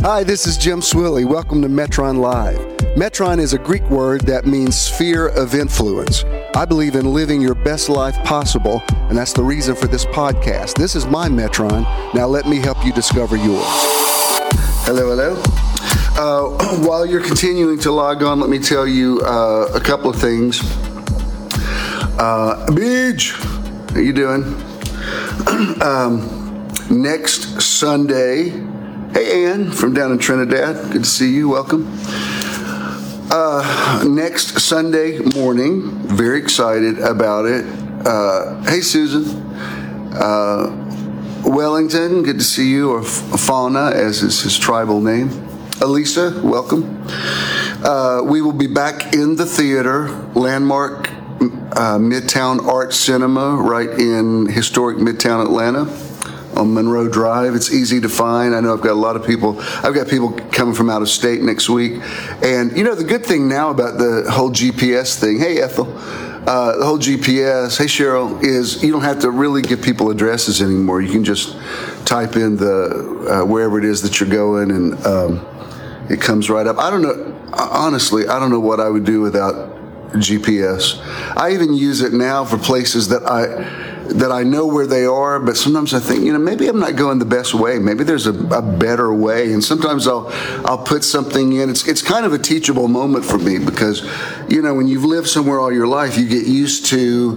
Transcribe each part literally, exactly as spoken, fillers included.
Hi, this is Jim Swilly. Welcome to Metron Live. Metron is a Greek word that means sphere of influence. I believe in living your best life possible, and that's the reason for this podcast. This is my Metron. Now let me help you discover yours. Hello, hello. Uh, while you're continuing to log on, let me tell you uh, a couple of things. Uh, Beach, how you doing? um, next Sunday, hey Ann from down in Trinidad, good to see you, welcome. Uh, next Sunday morning, very excited about it. Uh, hey Susan, uh, Wellington, good to see you, or Fauna as is his tribal name. Elisa, welcome. Uh, we will be back in the theater, Landmark uh, Midtown Art Cinema, right in historic Midtown Atlanta on Monroe Drive. It's easy to find. I know I've got a lot of people. I've got people coming from out of state next week. And, you know, the good thing now about the whole G P S thing, hey, Ethel, uh, the whole G P S, hey, Cheryl, is you don't have to really give people addresses anymore. You can just type in the uh, wherever it is that you're going, and um, it comes right up. I don't know. Honestly, I don't know what I would do without G P S. I even use it now for places that I that I know where they are, but sometimes I think, you know, maybe I'm not going the best way. Maybe there's a, a better way. And sometimes I'll I'll put something in. It's it's kind of a teachable moment for me because, you know, when you've lived somewhere all your life, you get used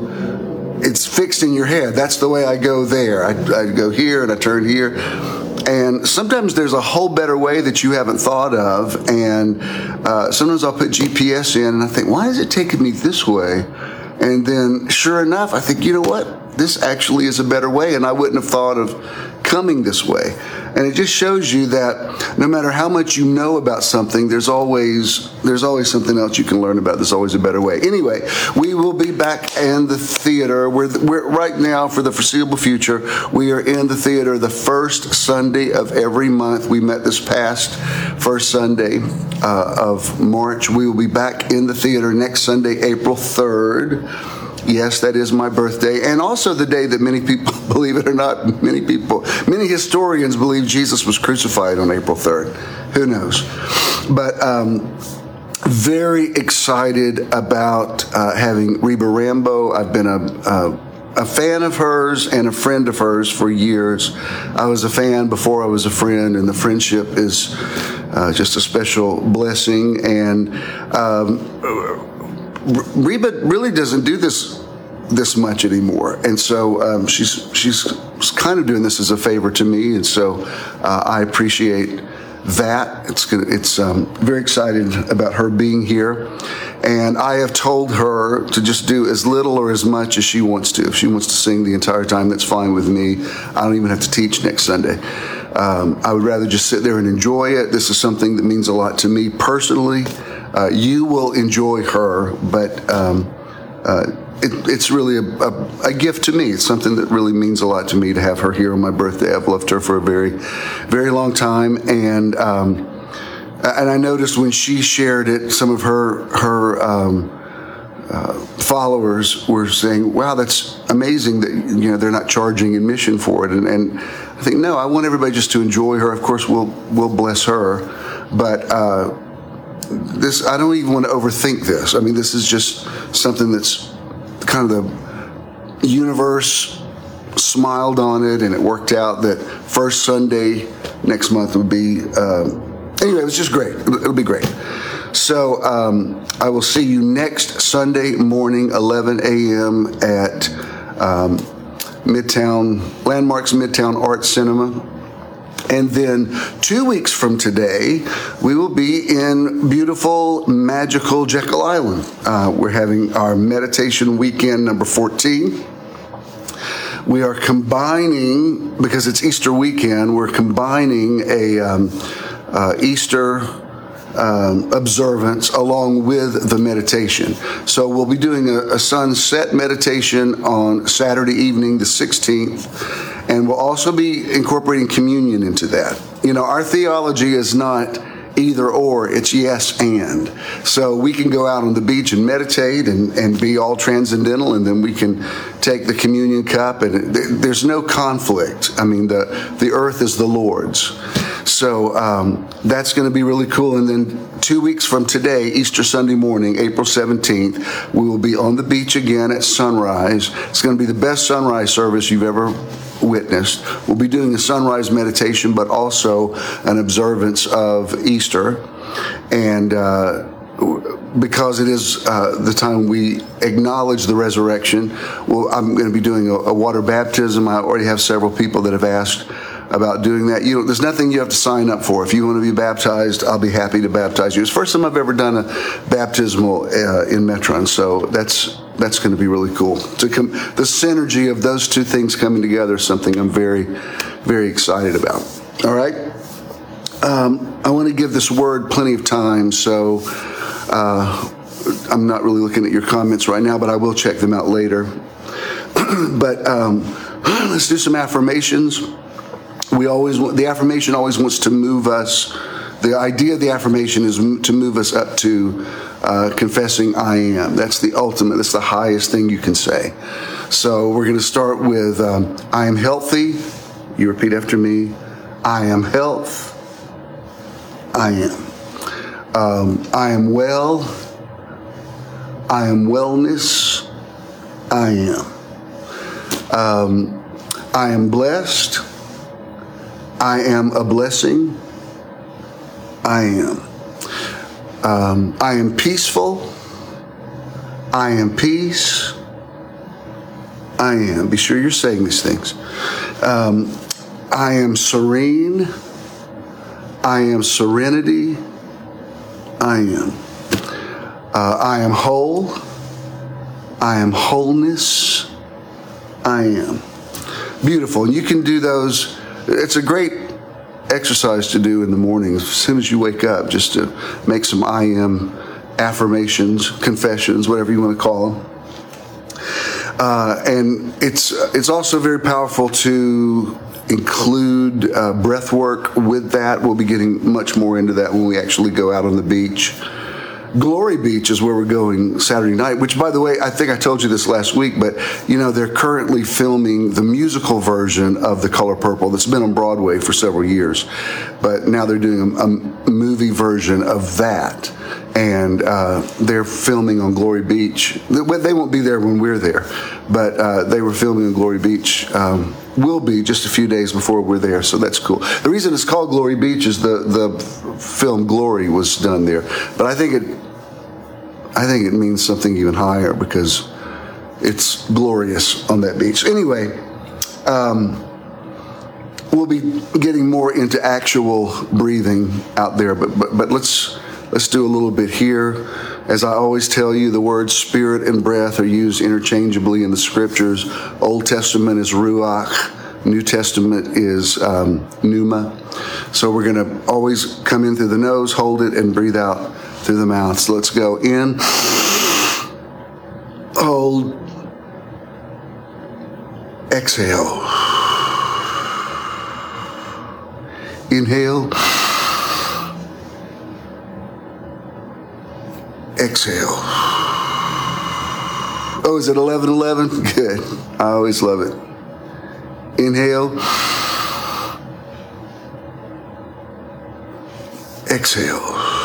to it's fixed in your head. That's the way I go there. I, I go here and I turn here. And sometimes there's a whole better way that you haven't thought of. And uh, sometimes I'll put G P S in and I think, why is it taking me this way? And then sure enough, I think, you know what? This actually is a better way, and I wouldn't have thought of coming this way. And it just shows you that no matter how much you know about something, there's always there's always something else you can learn about. There's always a better way. Anyway, we will be back in the theater. We're, we're right now, for the foreseeable future, we are in the theater the first Sunday of every month. We met this past first Sunday uh, of March. We will be back in the theater next Sunday, April third. Yes, that is my birthday, and also the day that many people, believe it or not, many people, many historians believe Jesus was crucified on April third. Who knows? But um, very excited about uh, having Reba Rambo. I've been a, a a fan of hers and a friend of hers for years. I was a fan before I was a friend, and the friendship is uh, just a special blessing. And um, Reba really doesn't do this this much anymore, and so um, she's she's kind of doing this as a favor to me, and so uh, I appreciate that. It's gonna, it's um, very excited about her being here, and I have told her to just do as little or as much as she wants to. If she wants to sing the entire time, that's fine with me. I don't even have to teach next Sunday. Um, I would rather just sit there and enjoy it. This is something that means a lot to me personally. Uh, you will enjoy her, but um, uh, it, it's really a, a, a gift to me. It's something that really means a lot to me to have her here on my birthday. I've loved her for a very, very long time, and um, and I noticed when she shared it, some of her her um, uh, followers were saying, "Wow, that's amazing that you know they're not charging admission for it." And, and I think, no, I want everybody just to enjoy her. Of course, we'll we'll bless her, but. Uh, This I don't even want to overthink this. I mean, this is just something that's kind of the universe smiled on it, and it worked out that first Sunday next month would be. Um, anyway, it was just great. It'll, it'll be great. So um, I will see you next Sunday morning, eleven a.m. at um, Midtown Landmark's Midtown Art Cinema. And then two weeks from today, we will be in beautiful, magical Jekyll Island. Uh, we're having our meditation weekend number fourteen. We are combining, because it's Easter weekend, we're combining a um, uh, Easter um, observance along with the meditation. So we'll be doing a, a sunset meditation on Saturday evening, the sixteenth. And we'll also be incorporating communion into that. You know, our theology is not either or, it's yes and. So we can go out on the beach and meditate and, and be all transcendental, and then we can take the communion cup, and there's no conflict. I mean, the, the earth is the Lord's. So um, that's going to be really cool. And then two weeks from today, Easter Sunday morning, April seventeenth, we will be on the beach again at sunrise. It's going to be the best sunrise service you've ever witnessed. We'll be doing a sunrise meditation, but also an observance of Easter. And uh, because it is uh, the time we acknowledge the resurrection, well, I'm going to be doing a, a water baptism. I already have several people that have asked about doing that. You know, there's nothing you have to sign up for. If you want to be baptized, I'll be happy to baptize you. It's the first time I've ever done a baptismal uh, in Metron, so that's that's going to be really cool. To com- the synergy of those two things coming together is something I'm very, very excited about. All right? Um, I want to give this word plenty of time, so uh, I'm not really looking at your comments right now, but I will check them out later. But um, let's do some affirmations. We always the affirmation always wants to move us. The idea of the affirmation is to move us up to uh, confessing I am. That's the ultimate. That's the highest thing you can say. So we're going to start with um, I am healthy. You repeat after me. I am health. I am. Um, I am well. I am wellness. I am. Um, I am blessed. I am a blessing. I am. Um, I am peaceful. I am peace. I am. Be sure you're saying these things. Um, I am serene. I am serenity. I am. Uh, I am whole. I am wholeness. I am. Beautiful. And you can do those. It's a great exercise to do in the morning as soon as you wake up, just to make some I am affirmations, confessions, whatever you want to call them. Uh, and it's it's also very powerful to include uh, breath work with that. We'll be getting much more into that when we actually go out on the beach. Glory Beach is where we're going Saturday night, which, by the way, I think I told you this last week, but, you know, they're currently filming the musical version of The Color Purple that's been on Broadway for several years. But now they're doing a, a movie version of that. And uh, they're filming on Glory Beach. They won't be there when we're there, but uh, they were filming on Glory Beach. Um, will be just a few days before we're there, so that's cool. The reason it's called Glory Beach is the the film Glory was done there, but I think it I think it means something even higher because it's glorious on that beach. Anyway, um, we'll be getting more into actual breathing out there, but but but let's. Let's do a little bit here. As I always tell you, the words spirit and breath are used interchangeably in the scriptures. Old Testament is ruach. New Testament is um, pneuma. So we're going to always come in through the nose, hold it, and breathe out through the mouth. So let's go in, hold, exhale. Inhale. Exhale. Oh, is it eleven eleven? Good. I always love it. Inhale. Exhale.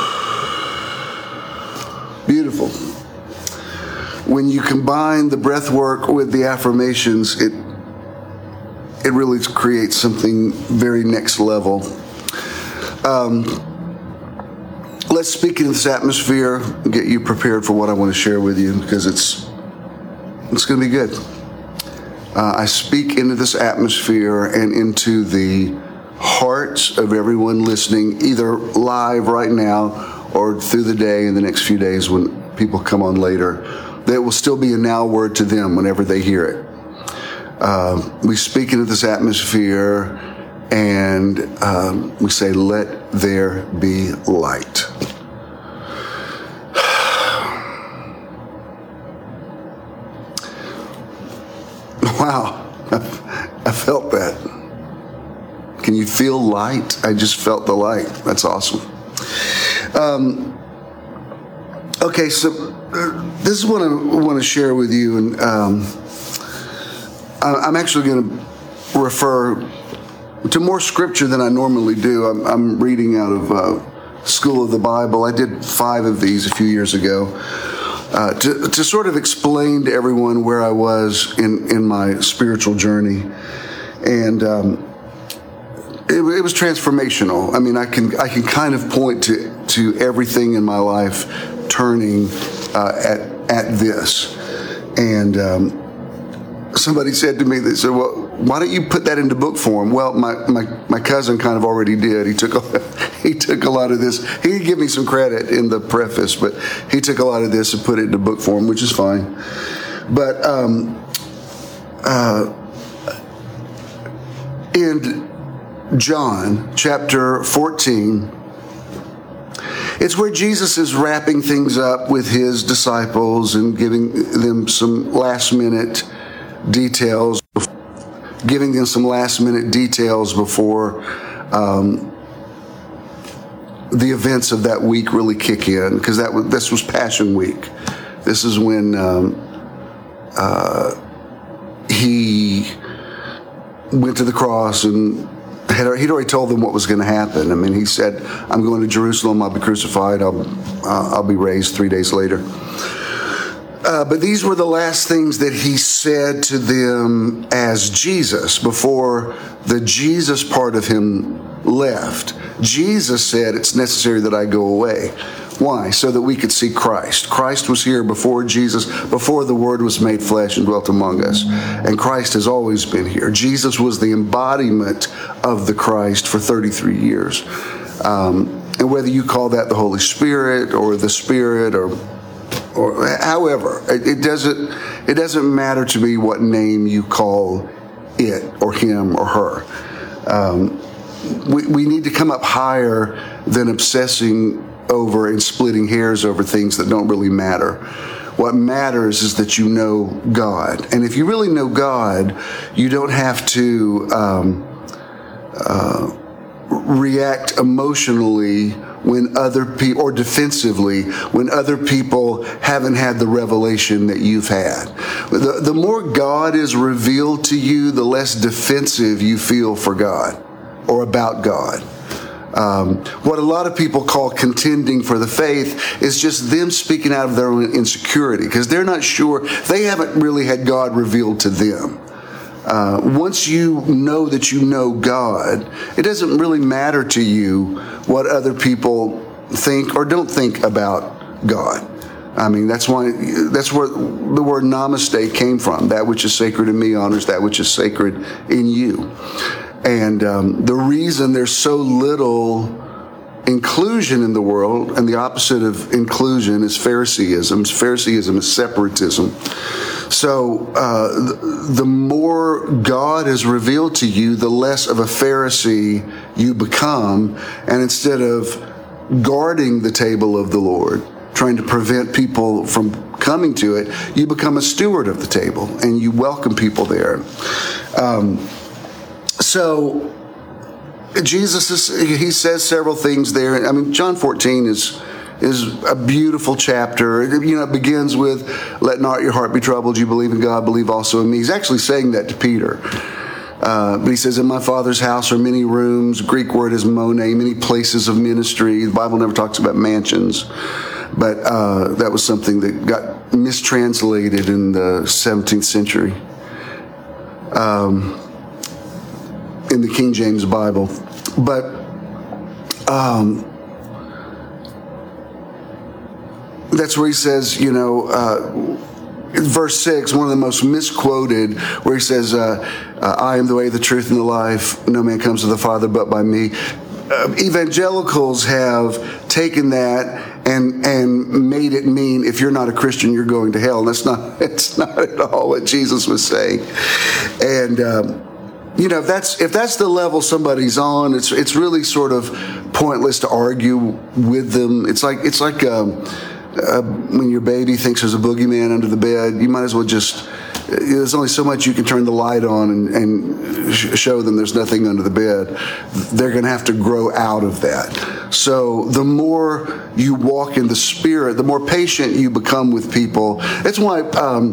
Beautiful. When you combine the breath work with the affirmations, it it really creates something very next level. Um, Let's speak into this atmosphere and get you prepared for what I want to share with you because it's it's going to be good. Uh, I speak into this atmosphere and into the hearts of everyone listening, either live right now or through the day in the next few days when people come on later. That will still be a now word to them whenever they hear it. Uh, we speak into this atmosphere and um, we say, let there be light. Wow, I felt that. Can you feel light? I just felt the light. That's awesome. Um, okay, so uh, this is what I want to share with you, and um, I'm actually going to refer to more scripture than I normally do. I'm, I'm reading out of uh, School of the Bible. I did five of these a few years ago uh, to, to sort of explain to everyone where I was in, in my spiritual journey. And um, it, it was transformational. I mean, I can I can kind of point to, to everything in my life turning uh, at, at this. And um, somebody said to me, they said, well, why don't you put that into book form? Well, my, my, my cousin kind of already did. He took a, he took a lot of this. He did give me some credit in the preface, but he took a lot of this and put it into book form, which is fine. But um, uh, in John chapter fourteen, it's where Jesus is wrapping things up with his disciples and giving them some last minute details, giving them some last minute details before um, the events of that week really kick in, because that was, this was Passion Week. This is when um, uh, he went to the cross and had, he'd already told them what was going to happen. I mean, he said, I'm going to Jerusalem, I'll be crucified, I'll, uh, I'll be raised three days later. Uh, but these were the last things that he said to them as Jesus before the Jesus part of him left. Jesus said, it's necessary that I go away. Why? So that we could see Christ. Christ was here before Jesus, before the Word was made flesh and dwelt among us. And Christ has always been here. Jesus was the embodiment of the Christ for thirty-three years. Um, and whether you call that the Holy Spirit or the Spirit or or however, it, it doesn't it doesn't matter to me what name you call it or him or her. Um, we, we need to come up higher than obsessing over and splitting hairs over things that don't really matter. What matters is that you know God. And if you really know God, you don't have to um, uh, react emotionally when other people, or defensively, when other people haven't had the revelation that you've had. The, the more God is revealed to you, the less defensive you feel for God or about God. Um, what a lot of people call contending for the faith is just them speaking out of their own insecurity, because they're not sure, they haven't really had God revealed to them. Uh, once you know that you know God, it doesn't really matter to you what other people think or don't think about God. I mean, that's why, that's where the word namaste came from. That which is sacred in me honors that which is sacred in you. And um, the reason there's so little inclusion in the world, and the opposite of inclusion is Phariseeism. Phariseeism is separatism. So uh, the, the more God is revealed to you, the less of a Pharisee you become. And instead of guarding the table of the Lord, trying to prevent people from coming to it, you become a steward of the table and you welcome people there. Um, so Jesus, is, he says several things there. I mean, John fourteen is is a beautiful chapter. You know, it begins with, let not your heart be troubled. You believe in God, believe also in me. He's actually saying that to Peter. Uh, but he says, in my Father's house are many rooms. Greek word is mone, many places of ministry. The Bible never talks about mansions. But uh, that was something that got mistranslated in the seventeenth century um, in the King James Bible. But um, that's where he says, you know, uh, verse six, one of the most misquoted, where he says, uh, uh, I am the way, the truth, and the life. No man comes to the Father but by me. Uh, evangelicals have taken that and and made it mean if you're not a Christian, you're going to hell. And that's not, it's not at all what Jesus was saying. And, um, you know, if that's if that's the level somebody's on, it's it's really sort of pointless to argue with them. It's like it's like um, uh, when your baby thinks there's a boogeyman under the bed. You might as well just. There's only so much you can turn the light on and, and show them there's nothing under the bed. They're going to have to grow out of that. So the more you walk in the Spirit, the more patient you become with people. That's why um,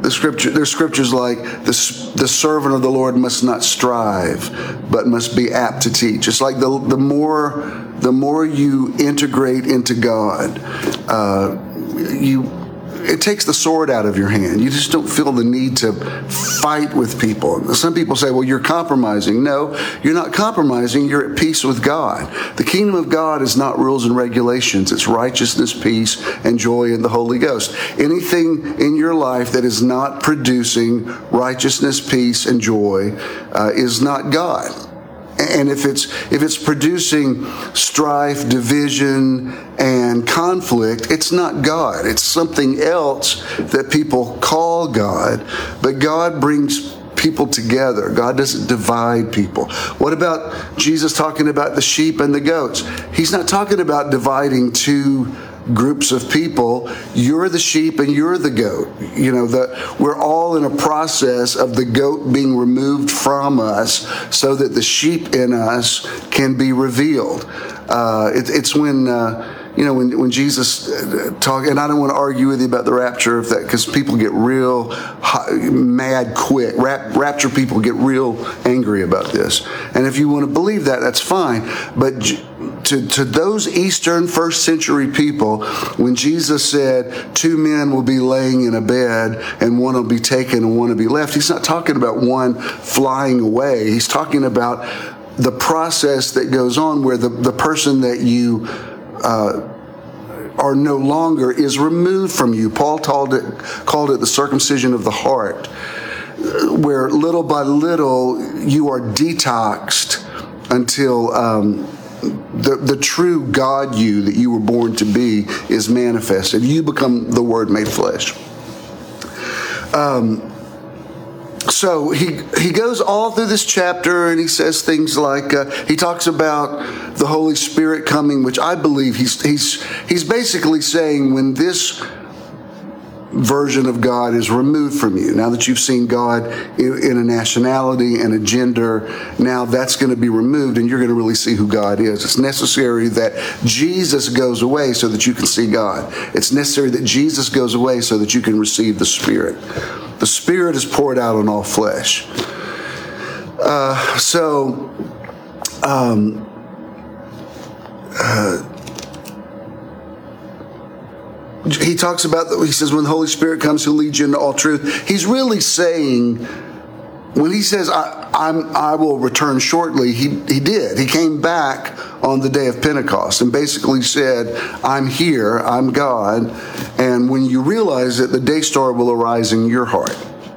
The scripture, there's scriptures like the, the servant of the Lord must not strive, but must be apt to teach. It's like the the more the more you integrate into God, uh, you it takes the sword out of your hand. You just don't feel the need to fight with people. Some people say, well, you're compromising. No, you're not compromising. You're at peace with God. The kingdom of God is not rules and regulations. It's righteousness, peace, and joy in the Holy Ghost. Anything in your life that is not producing righteousness, peace, and joy uh, is not God. And if it's if it's producing strife, division, and conflict, it's not God. It's something else that people call God. But God brings people together. God doesn't divide people. What about Jesus talking about the sheep and the goats? He's not talking about dividing two groups of people. You're the sheep and you're the goat. You know, the, we're all in a process of the goat being removed from us so that the sheep in us can be revealed. Uh, it, it's when, uh, you know, when, when Jesus talk, and I don't want to argue with you about the rapture of that, because people get real hot, mad quick. Rap, rapture people get real angry about this. And if you want to believe that, that's fine. But To, to those Eastern first century people, when Jesus said two men will be laying in a bed and one will be taken and one will be left, he's not talking about one flying away. He's talking about the process that goes on where the, the person that you uh, are no longer is removed from you. Paul called it, called it the circumcision of the heart, where little by little you are detoxed until Um, The, the true God you that you were born to be is manifested. You become the Word made flesh. Um, so he he goes all through this chapter and he says things like uh, he talks about the Holy Spirit coming, which I believe he's he's he's basically saying when this version of God is removed from you. Now that you've seen God in, in a nationality and a gender, now that's going to be removed and you're going to really see who God is. It's necessary that Jesus goes away so that you can see God. It's necessary that Jesus goes away so that you can receive the Spirit. The Spirit is poured out on all flesh. Uh, so, um, uh, He talks about, he says, when the Holy Spirit comes, he'll lead you into all truth. He's really saying, when he says, I, I'm, I will return shortly, he, he did. He came back on the day of Pentecost and basically said, I'm here, I'm God. And when you realize it, the day star will arise in your heart.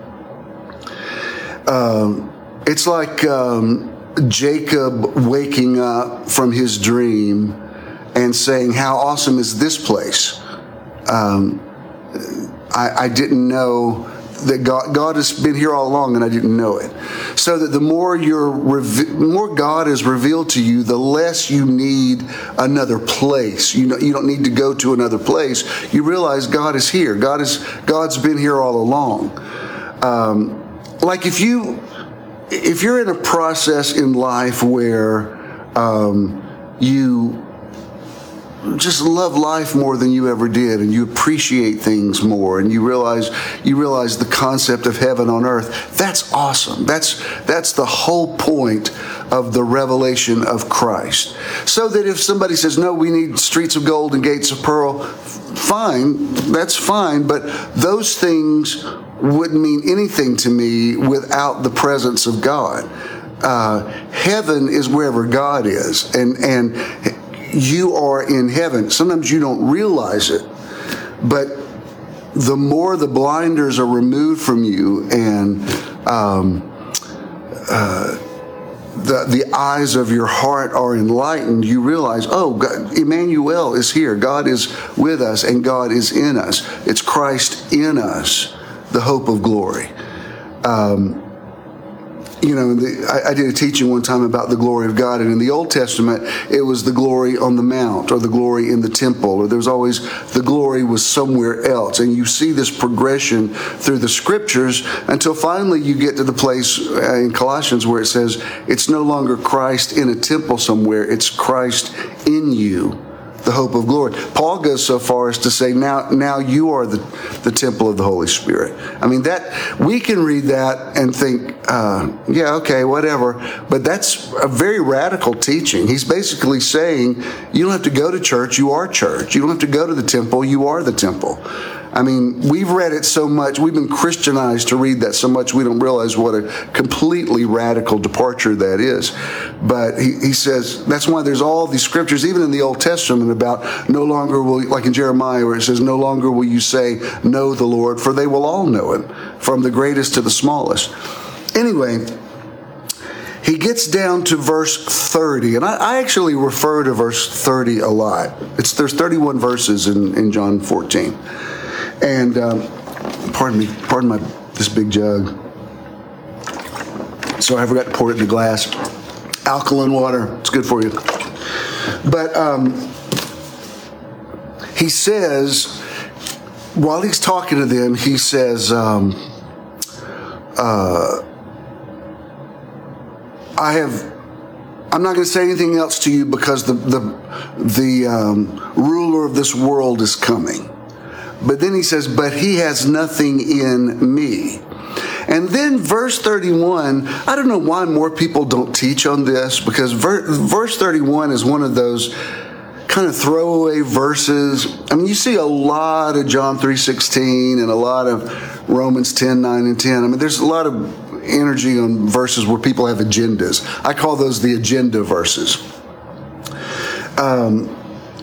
Um, it's like um, Jacob waking up from his dream and saying, how awesome is this place? Um, I, I didn't know that God, God has been here all along, and I didn't know it. So that the more you're, reve- more God is revealed to you, the less you need another place. You know, you don't need to go to another place. You realize God is here. God is, God's been here all along. Um, like if you, if you're in a process in life where um, you just love life more than you ever did, and you appreciate things more, and you realize you realize the concept of heaven on earth. That's awesome. That's that's the whole point of the revelation of Christ. So that if somebody says, no, we need streets of gold and gates of pearl, fine, that's fine, but those things wouldn't mean anything to me without the presence of God. Uh, heaven is wherever God is, and and you are in heaven. Sometimes you don't realize it, but the more the blinders are removed from you and um, uh, the the eyes of your heart are enlightened, you realize, oh, God, Emmanuel is here. God is with us and God is in us. It's Christ in us, the hope of glory. Um, You know, the, I, I did a teaching one time about the glory of God, and in the Old Testament, it was the glory on the mount or the glory in the temple, or there was always the glory was somewhere else. And you see this progression through the scriptures until finally you get to the place in Colossians where it says it's no longer Christ in a temple somewhere, it's Christ in you, the hope of glory. Paul goes so far as to say, now, now you are the, the temple of the Holy Spirit. I mean, that we can read that and think, uh, yeah, okay, whatever. But that's a very radical teaching. He's basically saying, you don't have to go to church, you are church. You don't have to go to the temple, you are the temple. I mean, we've read it so much, we've been Christianized to read that so much, we don't realize what a completely radical departure that is. But he, he says, that's why there's all these scriptures, even in the Old Testament, about no longer will, like in Jeremiah, where it says, no longer will you say, know the Lord, for they will all know him, from the greatest to the smallest. Anyway, he gets down to verse thirty, and I, I actually refer to verse thirty a lot. It's, there's thirty-one verses in, in John fourteen. And um, pardon me, pardon my this big jug. So I forgot to pour it in the glass. Alkaline water, it's good for you. But um, he says, while he's talking to them, he says, um, uh, I have, I'm not going to say anything else to you because the the, the um, ruler of this world is coming. But then he says, but he has nothing in me. And then verse thirty-one, I don't know why more people don't teach on this, because ver- verse thirty-one is one of those kind of throwaway verses. I mean, you see a lot of John three sixteen and a lot of Romans ten, nine, and ten. I mean, there's a lot of energy on verses where people have agendas. I call those the agenda verses. Um,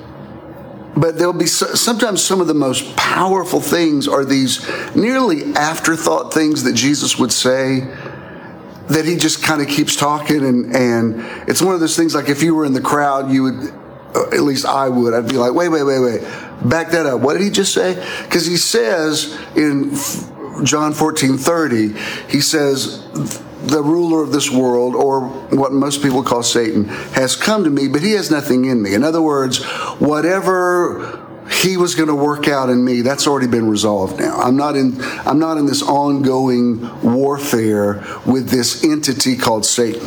But there'll be sometimes some of the most powerful things are these nearly afterthought things that Jesus would say that he just kind of keeps talking. And, and it's one of those things like if you were in the crowd, you would, at least I would, I'd be like, wait, wait, wait, wait, back that up. What did he just say? Because he says in John fourteen thirty, he says, the ruler of this world, or what most people call Satan, has come to me, but he has nothing in me. In other words, whatever he was going to work out in me, that's already been resolved now. I'm not in, I'm not in this ongoing warfare with this entity called Satan.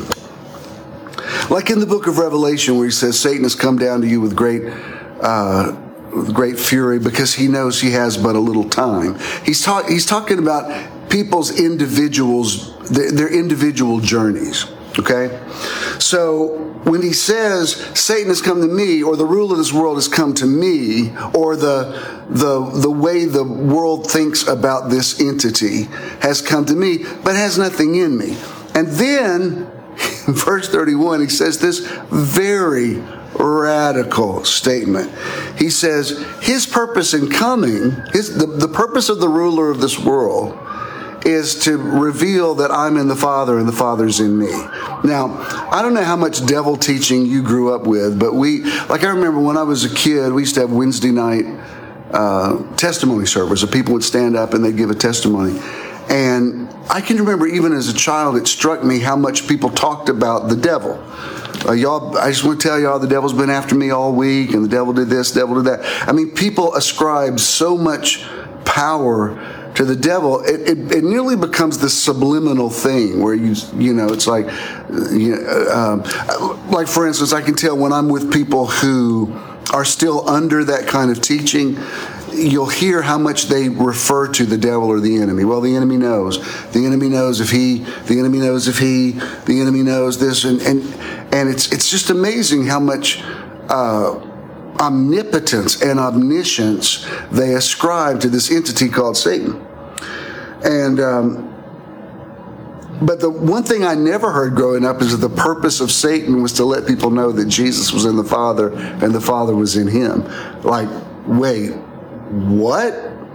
Like in the book of Revelation, where he says, Satan has come down to you with great, uh, with great fury because he knows he has but a little time. He's, talk, he's talking about people's individuals, their individual journeys, okay? So when he says, Satan has come to me, or the ruler of this world has come to me, or the, the, the way the world thinks about this entity has come to me, but has nothing in me. And then, in verse thirty-one, he says this very radical statement. He says, his purpose in coming, his, the, the purpose of the ruler of this world is to reveal that I'm in the Father and the Father's in me. Now, I don't know how much devil teaching you grew up with, but we, like I remember when I was a kid, we used to have Wednesday night uh, testimony service, so people would stand up and they'd give a testimony. And I can remember even as a child, it struck me how much people talked about the devil. Uh, y'all, I just want to tell y'all, the devil's been after me all week, and the devil did this, the devil did that. I mean, people ascribe so much power to the devil, it, it, it nearly becomes this subliminal thing where you, you know, it's like, you know, um, like for instance, I can tell when I'm with people who are still under that kind of teaching, you'll hear how much they refer to the devil or the enemy. Well, the enemy knows. The enemy knows if he, the enemy knows if he, the enemy knows this. And, and, and it's, it's just amazing how much, uh, omnipotence and omniscience they ascribe to this entity called Satan. And um, but the one thing I never heard growing up is that the purpose of Satan was to let people know that Jesus was in the Father and the Father was in him. Like, wait, what?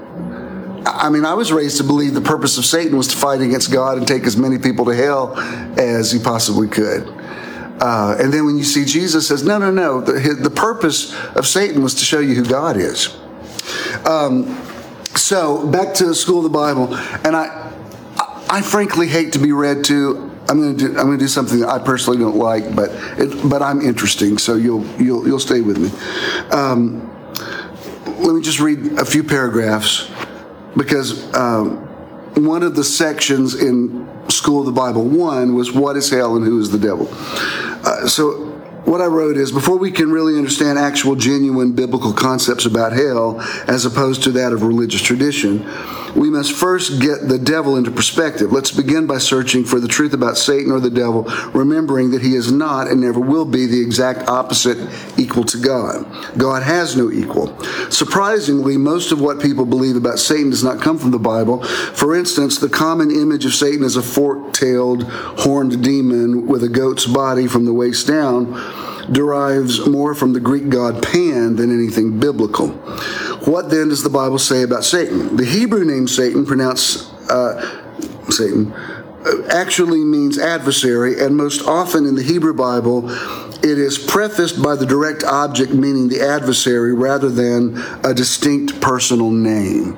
I mean, I was raised to believe the purpose of Satan was to fight against God and take as many people to hell as he possibly could. Uh, and then when you see Jesus says, no, no, no, the, the purpose of Satan was to show you who God is. Um, so back to the School of the Bible, and I, I, I frankly hate to be read to. I'm going to do. I'm going to do something that I personally don't like, but it, but I'm interesting, so you'll you'll you'll stay with me. Um, let me just read a few paragraphs, because um, one of the sections in School of the Bible one was what is hell and who is the devil. Uh, so what I wrote is, before we can really understand actual, genuine biblical concepts about hell, as opposed to that of religious tradition, we must first get the devil into perspective. Let's begin by searching for the truth about Satan or the devil, remembering that he is not and never will be the exact opposite equal to God. God has no equal. Surprisingly, most of what people believe about Satan does not come from the Bible. For instance, the common image of Satan as a fork-tailed, horned demon with a goat's body from the waist down derives more from the Greek god Pan than anything biblical. What then does the Bible say about Satan? The Hebrew name Satan, pronounced uh, Satan, actually means adversary, and most often in the Hebrew Bible, it is prefaced by the direct object meaning the adversary rather than a distinct personal name.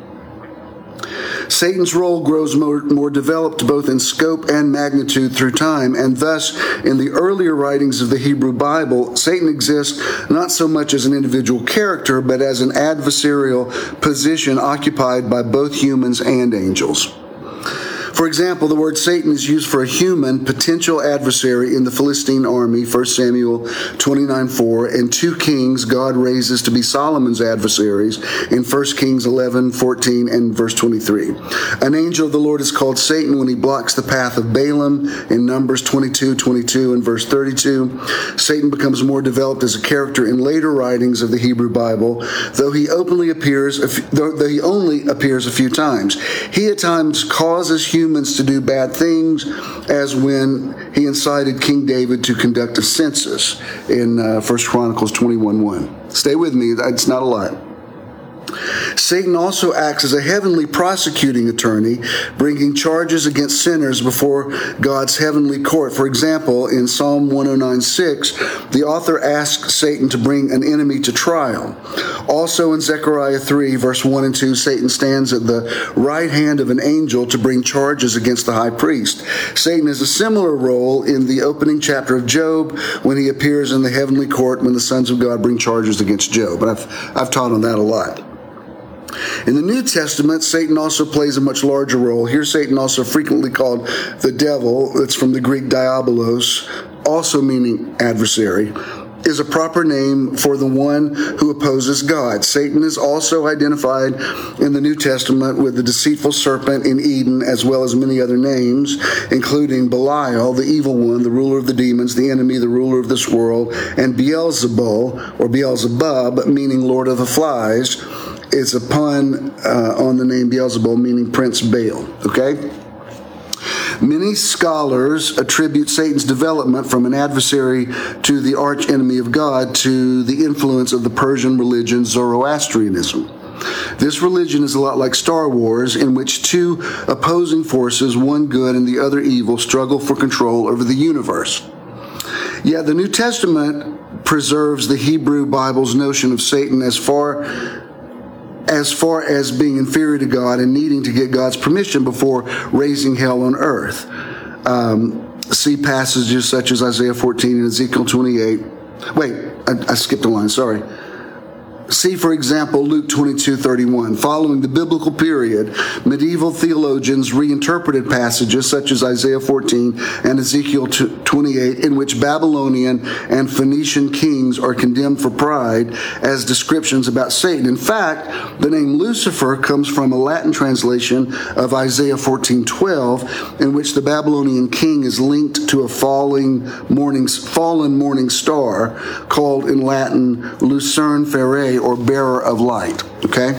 Satan's role grows more, more developed both in scope and magnitude through time, and thus, in the earlier writings of the Hebrew Bible, Satan exists not so much as an individual character, but as an adversarial position occupied by both humans and angels. For example, the word Satan is used for a human potential adversary in the Philistine army, First Samuel twenty-nine four, and two kings God raises to be Solomon's adversaries in First Kings eleven fourteen and verse twenty-three. An angel of the Lord is called Satan when he blocks the path of Balaam in Numbers twenty-two twenty-two and verse thirty-two. Satan becomes more developed as a character in later writings of the Hebrew Bible, though he openly appears, though he only appears a few times. He at times causes humans humans to do bad things, as when he incited King David to conduct a census in uh, First Chronicles twenty-one one. Stay with me, it's not a lot. Satan also acts as a heavenly prosecuting attorney, bringing charges against sinners before God's heavenly court. For example, in Psalm one oh nine six, the author asks Satan to bring an enemy to trial. Also in Zechariah three, verse one and two, Satan stands at the right hand of an angel to bring charges against the high priest. Satan has a similar role in the opening chapter of Job when he appears in the heavenly court when the sons of God bring charges against Job. And I've, I've taught on that a lot. In the New Testament, Satan also plays a much larger role. Here, Satan, also frequently called the devil, that's from the Greek diabolos, also meaning adversary, is a proper name for the one who opposes God. Satan is also identified in the New Testament with the deceitful serpent in Eden, as well as many other names, including Belial, the evil one, the ruler of the demons, the enemy, the ruler of this world, and Beelzebul, or Beelzebub, meaning Lord of the Flies. It's a pun uh, on the name Beelzebul, meaning Prince Baal, okay? Many scholars attribute Satan's development from an adversary to the archenemy of God to the influence of the Persian religion Zoroastrianism. This religion is a lot like Star Wars, in which two opposing forces, one good and the other evil, struggle for control over the universe. Yet the New Testament preserves the Hebrew Bible's notion of Satan as far as far as being inferior to God and needing to get God's permission before raising hell on earth. Um, see passages such as Isaiah fourteen and Ezekiel twenty-eight. Wait, I, I skipped a line, sorry. See, for example, Luke twenty-two thirty-one. Following the biblical period, medieval theologians reinterpreted passages such as Isaiah fourteen and Ezekiel twenty-eight, in which Babylonian and Phoenician kings are condemned for pride, as descriptions about Satan. In fact, the name Lucifer comes from a Latin translation of Isaiah fourteen twelve, in which the Babylonian king is linked to a falling morning, fallen morning star called in Latin Lucerne Ferae, or bearer of light, okay?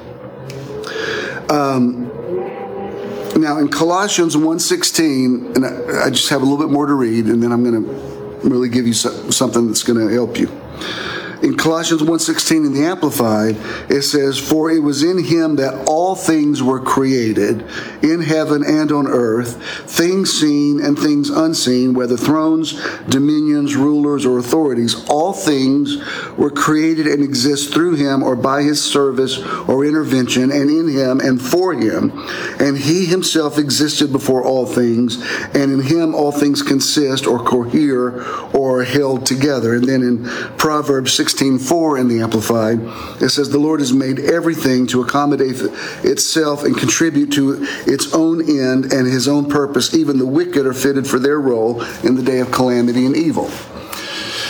Um, now, in Colossians one sixteen, and I, I just have a little bit more to read, and then I'm going to really give you so, something that's going to help you. In Colossians one sixteen in the Amplified, it says, "For it was in him that all things were created, in heaven and on earth, things seen and things unseen, whether thrones, dominions, rulers, or authorities. All things were created and exist through him or by his service or intervention, and in him and for him. And he himself existed before all things, and in him all things consist or cohere or are held together." And then in Proverbs sixteen four in the Amplified, it says, "The Lord has made everything to accommodate itself and contribute to its own end and his own purpose. Even the wicked are fitted for their role in the day of calamity and evil."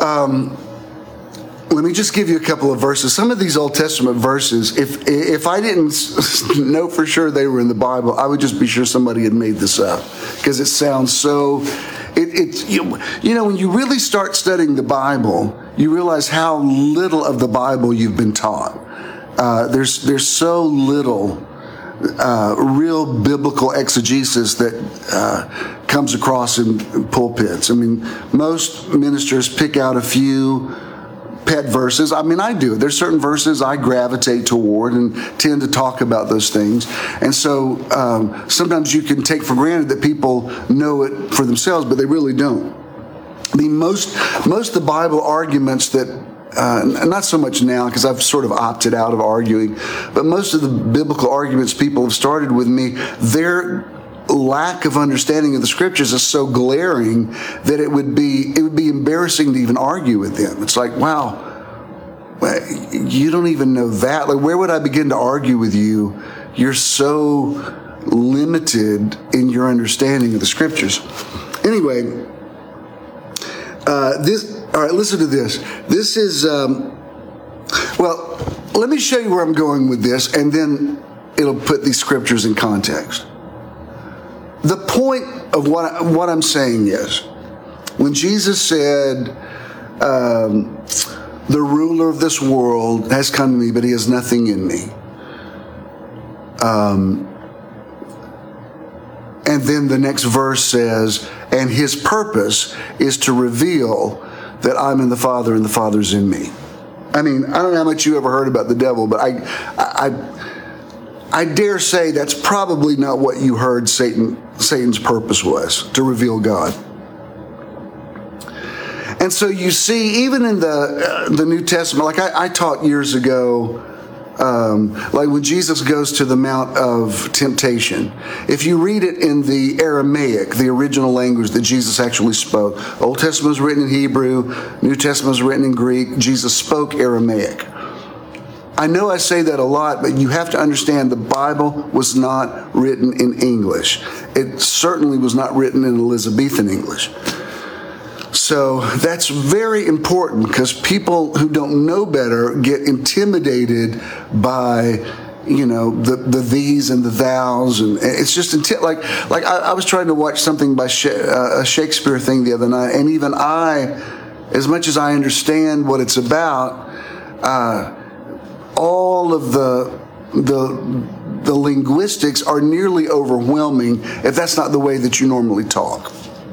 Um, let me just give you a couple of verses. Some of these Old Testament verses, if if I didn't know for sure they were in the Bible, I would just be sure somebody had made this up, because it sounds so. It, it you, you know, when you really start studying the Bible, you realize how little of the Bible you've been taught. Uh, there's there's so little uh, real biblical exegesis that uh, comes across in pulpits. I mean, most ministers pick out a few pet verses. I mean, I do. There's certain verses I gravitate toward and tend to talk about those things. And so um, sometimes you can take for granted that people know it for themselves, but they really don't. I mean, most most of the Bible arguments that, uh, not so much now because I've sort of opted out of arguing, but most of the biblical arguments people have started with me, their lack of understanding of the scriptures is so glaring that it would be it would be embarrassing to even argue with them. It's like, wow, you don't even know that. Like, where would I begin to argue with you? You're so limited in your understanding of the scriptures. Anyway, uh, this. All right, listen to this. This is um, well. Let me show you where I'm going with this, and then it'll put these scriptures in context. The point of what, what I'm saying is, when Jesus said, um, the ruler of this world has come to me, but he has nothing in me. Um, and then the next verse says, and his purpose is to reveal that I'm in the Father and the Father's in me. I mean, I don't know how much you ever heard about the devil, but I, I, I dare say that's probably not what you heard Satan, Satan's purpose was, to reveal God. And so you see, even in the uh, the New Testament, like I, I taught years ago, um, like when Jesus goes to the Mount of Temptation, if you read it in the Aramaic, the original language that Jesus actually spoke, Old Testament was written in Hebrew, New Testament was written in Greek, Jesus spoke Aramaic. I know I say that a lot, but you have to understand the Bible was not written in English. It certainly was not written in Elizabethan English. So that's very important, because people who don't know better get intimidated by, you know, the, the these and the thous, and it's just inti- like like I, I was trying to watch something by Sh- uh, a Shakespeare thing the other night, and even I, as much as I understand what it's about, uh, all of the the the linguistics are nearly overwhelming if that's not the way that you normally talk.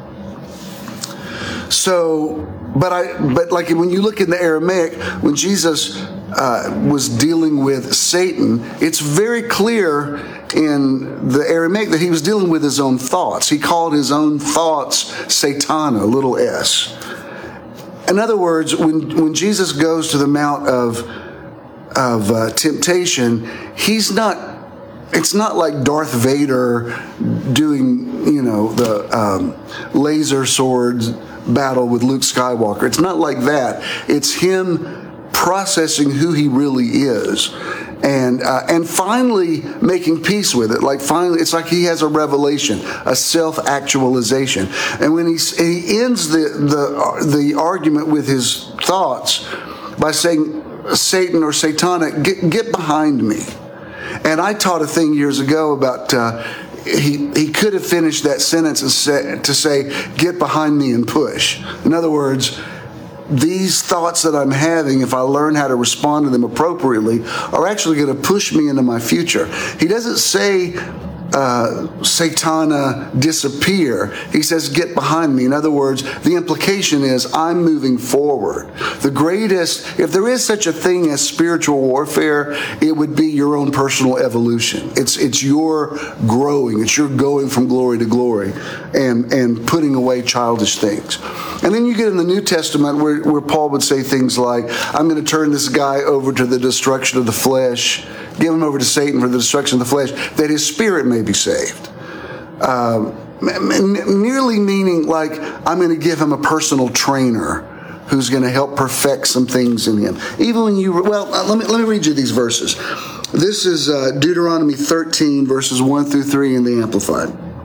So, but I, but like when you look in the Aramaic, when Jesus uh, was dealing with Satan, it's very clear in the Aramaic that he was dealing with his own thoughts. He called his own thoughts Satana, little s. In other words, when when Jesus goes to the Mount of of uh, temptation, he's not. It's not like Darth Vader doing, you know, the um, laser swords battle with Luke Skywalker. It's not like that. It's him processing who he really is, and uh, and finally making peace with it. Like finally, it's like he has a revelation, a self-actualization. And when he he ends the the the argument with his thoughts by saying, "Satan or Satana, get get behind me." And I taught a thing years ago about uh, he he could have finished that sentence and say, to say, "Get behind me and push." In other words, these thoughts that I'm having, if I learn how to respond to them appropriately, are actually going to push me into my future. He doesn't say, uh, Satana, disappear. He says, get behind me. In other words, the implication is I'm moving forward. The greatest, if there is such a thing as spiritual warfare, it would be your own personal evolution. It's it's your growing. It's your going from glory to glory and, and putting away childish things. And then you get in the New Testament where, where Paul would say things like, I'm going to turn this guy over to the destruction of the flesh, give him over to Satan for the destruction of the flesh, that his spirit may be saved. Uh, nearly meaning like I'm going to give him a personal trainer who's going to help perfect some things in him. Even when you, well, uh, let me let me read you these verses. This is uh, Deuteronomy thirteen, verses one through three in the Amplified.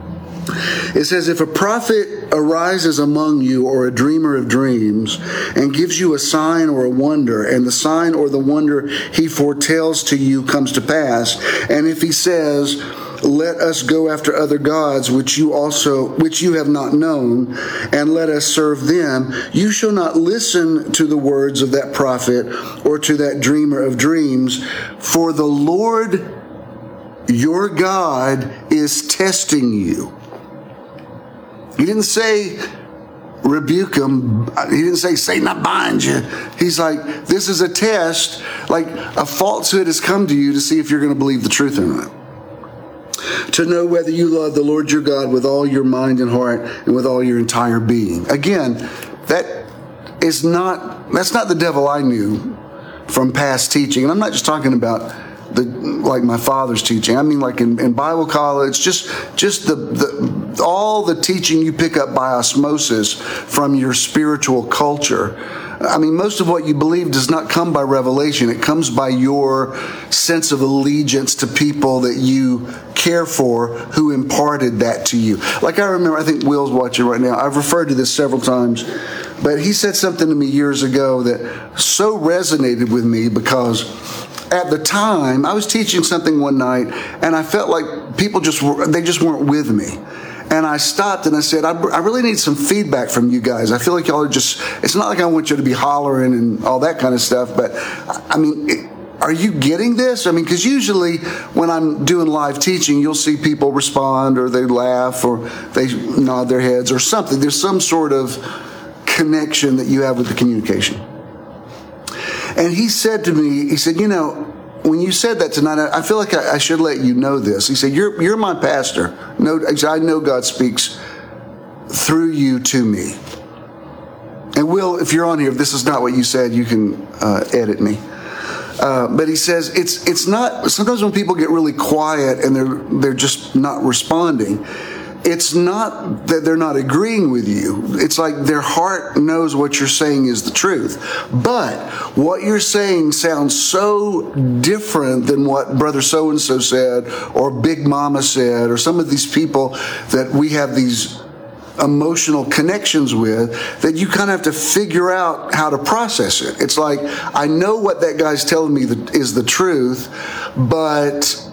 It says, if a prophet arises among you or a dreamer of dreams and gives you a sign or a wonder, and the sign or the wonder he foretells to you comes to pass, and if he says, let us go after other gods which you also which you have not known, and let us serve them, you shall not listen to the words of that prophet or to that dreamer of dreams, for the Lord your God is testing you. He didn't say rebuke him. He didn't say Satan, I bind you. He's like, this is a test. Like a falsehood has come to you to see if you're going to believe the truth or not. To know whether you love the Lord your God with all your mind and heart and with all your entire being. Again, that is not, that's not the devil I knew from past teaching. And I'm not just talking about the like my father's teaching. I mean, like in, in Bible college, just just the, the all the teaching you pick up by osmosis from your spiritual culture. I mean, most of what you believe does not come by revelation. It comes by your sense of allegiance to people that you care for who imparted that to you. Like I remember, I think Will's watching right now. I've referred to this several times, but he said something to me years ago that so resonated with me because at the time I was teaching something one night and I felt like people just were, they just weren't with me. And I stopped and I said, I, I really need some feedback from you guys. I feel like y'all are just, it's not like I want you to be hollering and all that kind of stuff, but I mean, it, are you getting this? I mean, because usually when I'm doing live teaching, you'll see people respond or they laugh or they nod their heads or something. There's some sort of connection that you have with the communication. And he said to me, he said, you know, when you said that tonight, I feel like I, I should let you know this. He said, you're you're my pastor. No, I know God speaks through you to me. And Will, if you're on here, if this is not what you said, you can uh, edit me. Uh, but he says, it's it's not, sometimes when people get really quiet and they're they're just not responding, it's not that they're not agreeing with you. It's like their heart knows what you're saying is the truth. But what you're saying sounds so different than what Brother So-and-so said or Big Mama said or some of these people that we have these emotional connections with that you kind of have to figure out how to process it. It's like, I know what that guy's telling me is the truth, but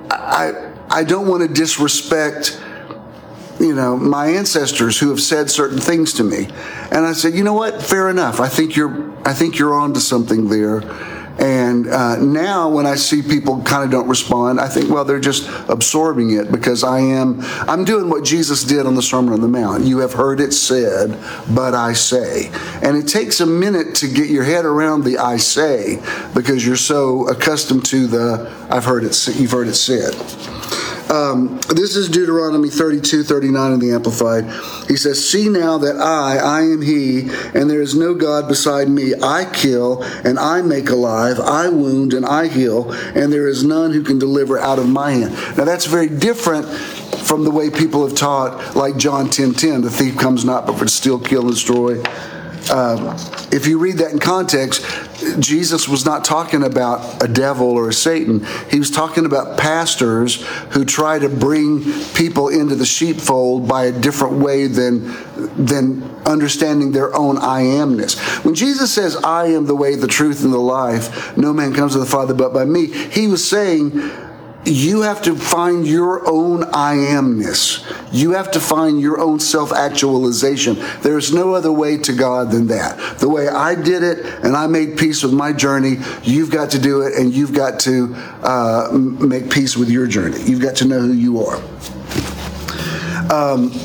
I, I don't want to disrespect you know, my ancestors who have said certain things to me. And I said, you know what? Fair enough. I think you're, I think you're onto something there. And uh, now when I see people kind of don't respond, I think, well, they're just absorbing it because I am, I'm doing what Jesus did on the Sermon on the Mount. You have heard it said, but I say. And it takes a minute to get your head around the I say because you're so accustomed to the, I've heard it, you've heard it said. Um, this is Deuteronomy thirty-two, thirty-nine in the Amplified. He says, see now that I, I am he, and there is no God beside me. I kill, and I make alive. I wound, and I heal, and there is none who can deliver out of my hand. Now that's very different from the way people have taught, like John ten ten, the thief comes not but for to steal, kill, and destroy. Um, if you read that in context, Jesus was not talking about a devil or a Satan. He was talking about pastors who try to bring people into the sheepfold by a different way than, than understanding their own I amness. When Jesus says, I am the way, the truth, and the life, no man comes to the Father but by me, he was saying, you have to find your own I amness. You have to find your own self-actualization. There's no other way to God than that. The way I did it and I made peace with my journey, you've got to do it, and you've got to uh, make peace with your journey. You've got to know who you are. Um,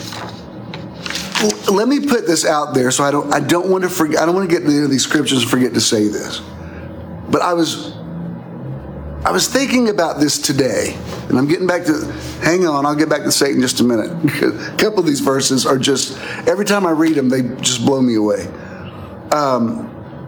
let me put this out there so I don't I don't want to forget I don't want to get into these scriptures and forget to say this. But I was I was thinking about this today, and I'm getting back to, hang on, I'll get back to Satan in just a minute. A couple of these verses are just, every time I read them, they just blow me away. Um,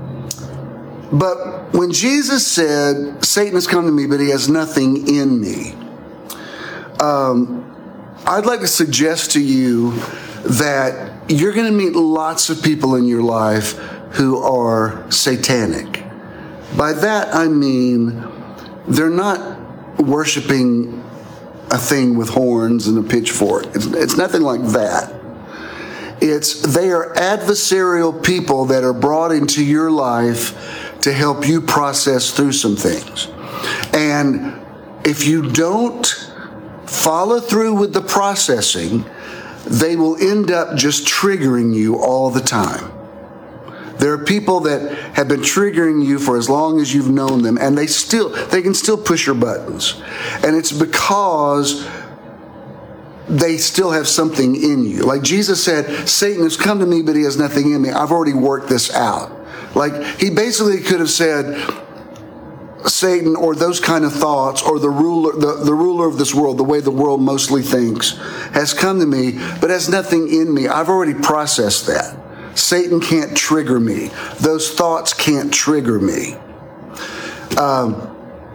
but when Jesus said, Satan has come to me, but he has nothing in me, um, I'd like to suggest to you that you're going to meet lots of people in your life who are satanic. By that, I mean, they're not worshiping a thing with horns and a pitchfork. It's, it's nothing like that. It's they are adversarial people that are brought into your life to help you process through some things. And if you don't follow through with the processing, they will end up just triggering you all the time. There are people that have been triggering you for as long as you've known them, and they still they can still push your buttons. And it's because they still have something in you. Like Jesus said, Satan has come to me, but he has nothing in me. I've already worked this out. Like he basically could have said, Satan or those kind of thoughts or the ruler the, the ruler of this world, the way the world mostly thinks, has come to me, but has nothing in me. I've already processed that. Satan can't trigger me. Those thoughts can't trigger me. Um,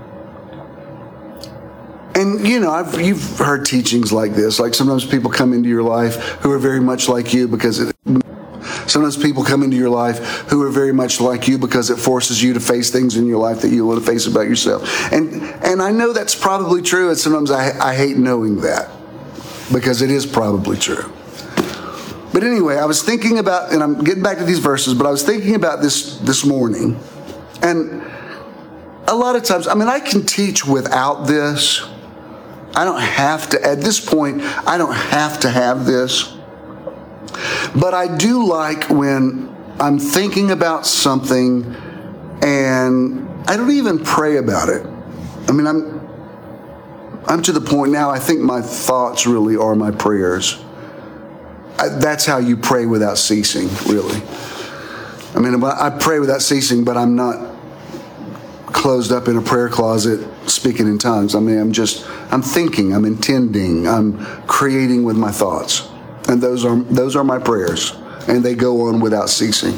and, you know, I've, you've heard teachings like this. Like sometimes people come into your life who are very much like you because it... Sometimes people come into your life who are very much like you because it forces you to face things in your life that you want to face about yourself. And and I know that's probably true, and sometimes I, I hate knowing that because it is probably true. But anyway, I was thinking about, and I'm getting back to these verses, but I was thinking about this this morning. And a lot of times, I mean, I can teach without this. I don't have to, at this point, I don't have to have this. But I do like when I'm thinking about something and I don't even pray about it. I mean, I'm I'm to the point now, I think my thoughts really are my prayers. I, that's how you pray without ceasing, really. I mean, I pray without ceasing, but I'm not closed up in a prayer closet speaking in tongues. I mean, I'm just, I'm thinking, I'm intending, I'm creating with my thoughts. And those are those are my prayers, and they go on without ceasing.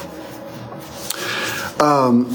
Um,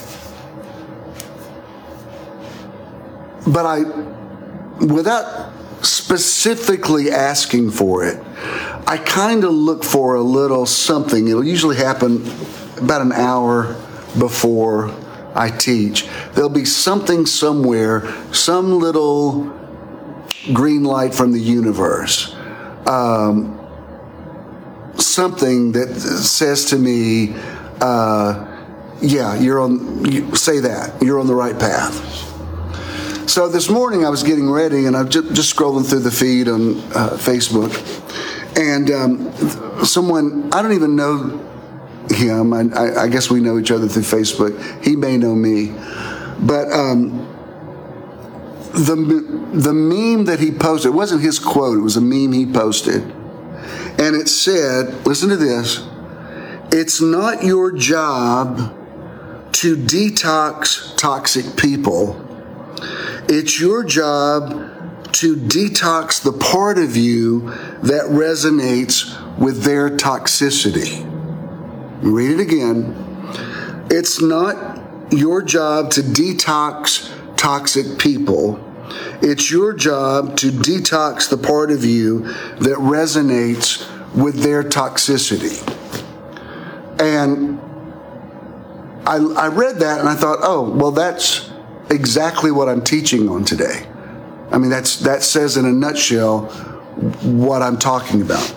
but I, without specifically asking for it, I kind of look for a little something. It'll usually happen about an hour before I teach. There'll be something somewhere, some little green light from the universe. Um, something that says to me, uh, yeah, you're on, you say that, you're on the right path. So this morning I was getting ready and I'm just, just scrolling through the feed on uh, Facebook, and um, someone, I don't even know him, I, I guess we know each other through Facebook, he may know me, but um, The, the meme that he posted, it wasn't his quote, it was a meme he posted. And it said, listen to this, it's not your job to detox toxic people. It's your job to detox the part of you that resonates with their toxicity. Read it again. It's not your job to detox toxic people. It's your job to detox the part of you that resonates with their toxicity. And I, I read that and I thought, oh, well, that's exactly what I'm teaching on today. I mean, that's that says in a nutshell what I'm talking about.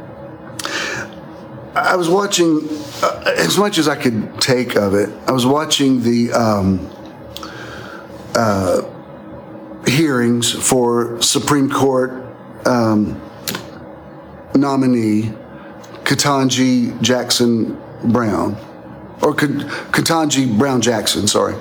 I was watching, uh, as much as I could take of it, I was watching the um, uh, hearings for Supreme Court um, nominee Ketanji Jackson Brown, or Ketanji Brown Jackson, sorry.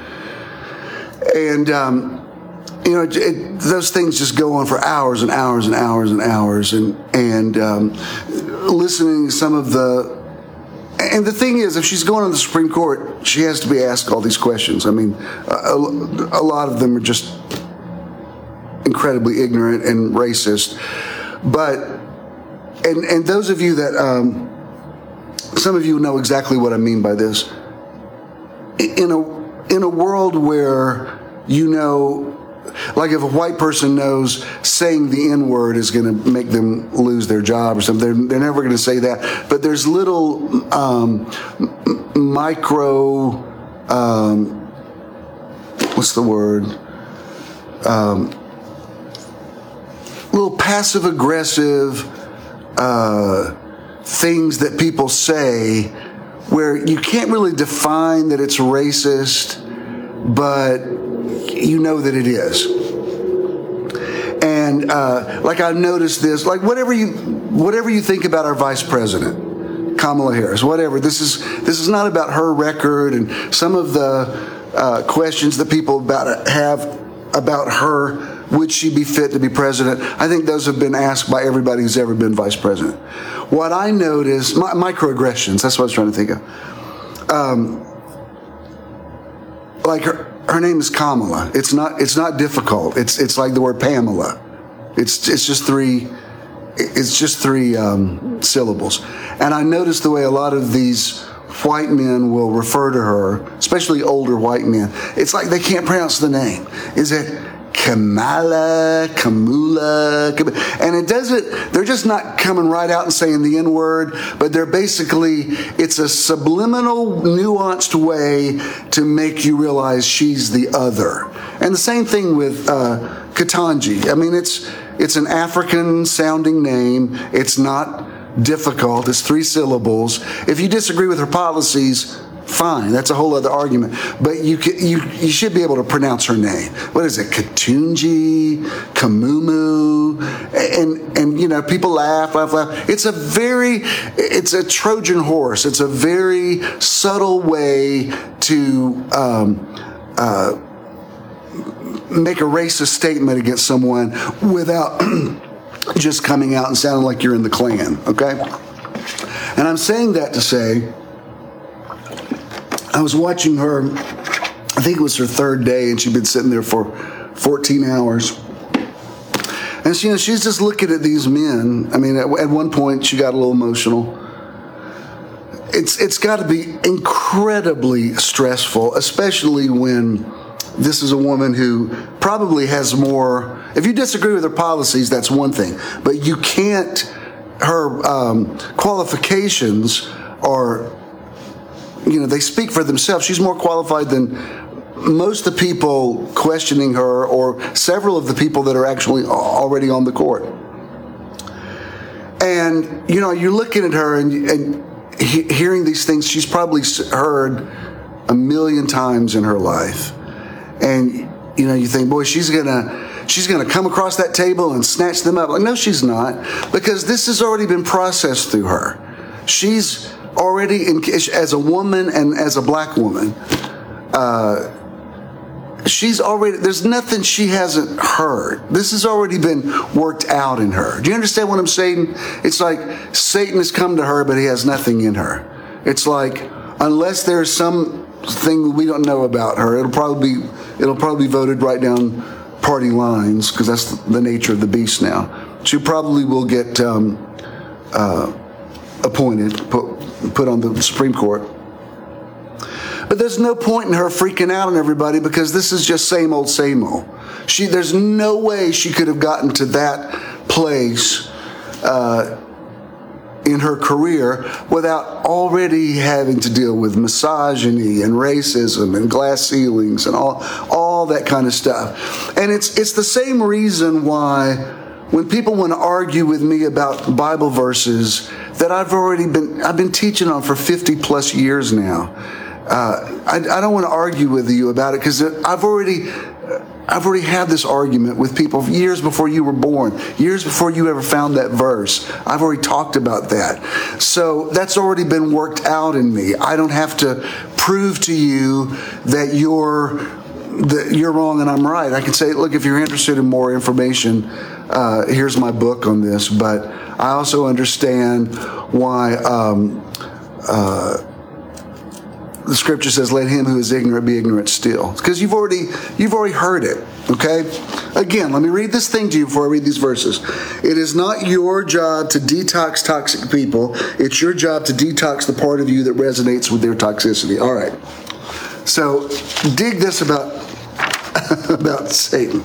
And, um, you know, it, it, those things just go on for hours and hours and hours and hours. And, and um, listening to some of the, and the thing is, if she's going on the Supreme Court, she has to be asked all these questions. I mean, a, a lot of them are just incredibly ignorant and racist. But, and, and those of you that, um, some of you know exactly what I mean by this. In a, in a world where, you know, like if a white person knows saying the N-word is going to make them lose their job or something, they're, they're never going to say that. But there's little um, micro, um, what's the word? Um, passive aggressive uh, things that people say where you can't really define that it's racist, but you know that it is. And uh, like I've noticed this, like whatever you whatever you think about our vice president, Kamala Harris, whatever. This is this is not about her record and some of the uh, questions that people about have about her. Would she be fit to be president? I think those have been asked by everybody who's ever been vice president. What I notice, my, microaggressions, that's what I was trying to think of. Um, like her, her name is Kamala. It's not, it's not difficult. It's, it's like the word Pamela. It's, it's just three, it's just three um, syllables. And I notice the way a lot of these white men will refer to her, especially older white men. It's like they can't pronounce the name. Is it Kamala, Kamula, and it doesn't, they're just not coming right out and saying the N word, but they're basically, it's a subliminal, nuanced way to make you realize she's the other. And the same thing with uh, Ketanji. I mean, it's, it's an African sounding name. It's not difficult. It's three syllables. If you disagree with her policies, fine, that's a whole other argument. But you can, you you should be able to pronounce her name. What is it? Ketunji, Kamumu, and and you know people laugh, laugh, laugh. It's a very, it's a Trojan horse. It's a very subtle way to um, uh, make a racist statement against someone without just coming out and sounding like you're in the Klan. Okay, and I'm saying that to say, I was watching her, I think it was her third day, and she'd been sitting there for fourteen hours. And she, you know, she's just looking at these men. I mean, at, at one point, she got a little emotional. It's It's got to be incredibly stressful, especially when this is a woman who probably has more, if you disagree with her policies, that's one thing. But you can't, her um, qualifications are, you know, they speak for themselves. She's more qualified than most of the people questioning her or several of the people that are actually already on the court. And, you know, you're looking at her and, and he, hearing these things she's probably heard a million times in her life. And, you know, you think, boy, she's going to she's going to come across that table and snatch them up. Like, no, she's not, because this has already been processed through her. She's already, in, as a woman and as a black woman, uh, she's already, there's nothing she hasn't heard. This has already been worked out in her. Do you understand what I'm saying? It's like Satan has come to her, but he has nothing in her. It's like, unless there's something we don't know about her, it'll probably be, it'll probably be voted right down party lines, because that's the nature of the beast now. She probably will get um, uh, appointed, put, put on the Supreme Court. But there's no point in her freaking out on everybody, because this is just same old, same old. She, there's no way she could have gotten to that place uh, in her career without already having to deal with misogyny and racism and glass ceilings and all, all that kind of stuff. And it's it's the same reason why when people want to argue with me about Bible verses that I've already been I've been teaching on for fifty plus years now. Uh, I, I don't want to argue with you about it, because I've already, I've already had this argument with people years before you were born, years before you ever found that verse. I've already talked about that. So that's already been worked out in me. I don't have to prove to you that you're, that you're wrong and I'm right. I can say, look, if you're interested in more information, uh, here's my book on this. But I also understand why um, uh, the scripture says, let him who is ignorant be ignorant still. Because you've already, you've already heard it, okay? Again, let me read this thing to you before I read these verses. It is not your job to detox toxic people. It's your job to detox the part of you that resonates with their toxicity. All right. So dig this about, about Satan.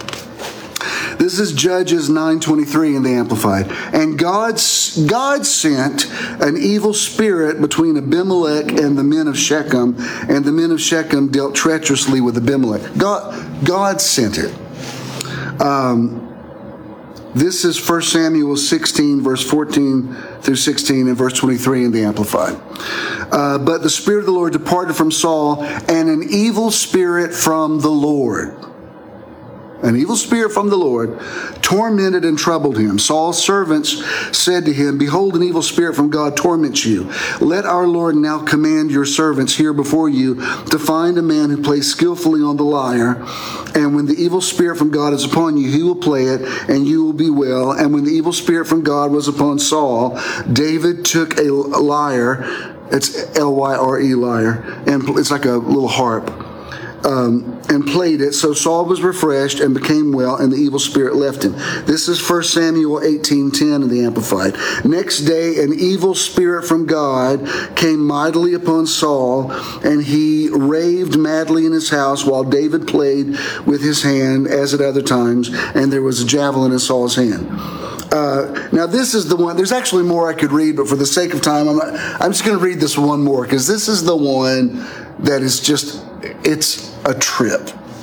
This is Judges nine twenty-three in the Amplified. And God, God sent an evil spirit between Abimelech and the men of Shechem, and the men of Shechem dealt treacherously with Abimelech. God, God sent it. Um, This is First Samuel sixteen, verse fourteen through sixteen, and verse twenty-three in the Amplified. Uh, but the Spirit of the Lord departed from Saul, and an evil spirit from the Lord, an evil spirit from the Lord, tormented and troubled him. Saul's servants said to him, behold, an evil spirit from God torments you. Let our Lord now command your servants here before you to find a man who plays skillfully on the lyre. And when the evil spirit from God is upon you, he will play it, and you will be well. And when the evil spirit from God was upon Saul, David took a lyre, it's L Y R E, lyre, and it's like a little harp, Um, and played it. So Saul was refreshed and became well, and the evil spirit left him. This is First Samuel eighteen ten in the Amplified. Next day, an evil spirit from God came mightily upon Saul, and he raved madly in his house while David played with his hand as at other times, and there was a javelin in Saul's hand. Uh, now this is the one, there's actually more I could read, but for the sake of time, I'm, not, I'm just going to read this one more, because this is the one that is just, it's a trip.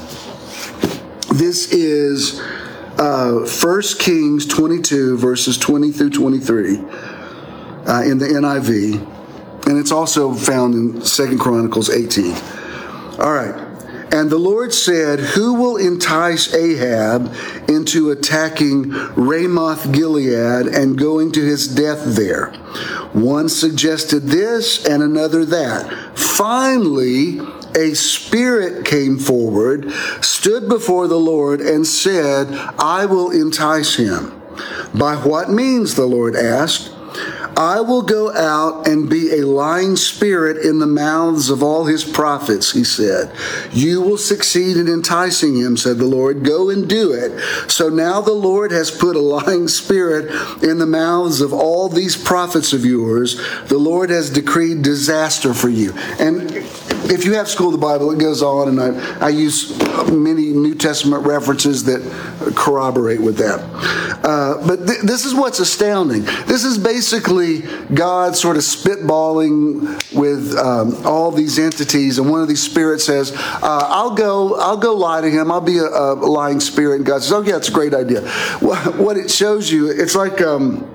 This is uh, First Kings twenty-two, verses twenty through twenty-three uh, in the N I V, and it's also found in Second Chronicles eighteen. All right. And the Lord said, who will entice Ahab into attacking Ramoth Gilead and going to his death there? One suggested this and another that. Finally, a spirit came forward, stood before the Lord, and said, I will entice him. By what means? The Lord asked. I will go out and be a lying spirit in the mouths of all his prophets, he said. You will succeed in enticing him, said the Lord. Go and do it. So now the Lord has put a lying spirit in the mouths of all these prophets of yours. The Lord has decreed disaster for you. And if you have School of the Bible, it goes on, and I, I use many New Testament references that corroborate with that. Uh, but th- this is what's astounding. This is basically God sort of spitballing with um, all these entities, and one of these spirits says, uh, "I'll go, I'll go lie to him. I'll be a, a lying spirit." And God says, "Oh yeah, it's a great idea." What, what it shows you, it's like. Um,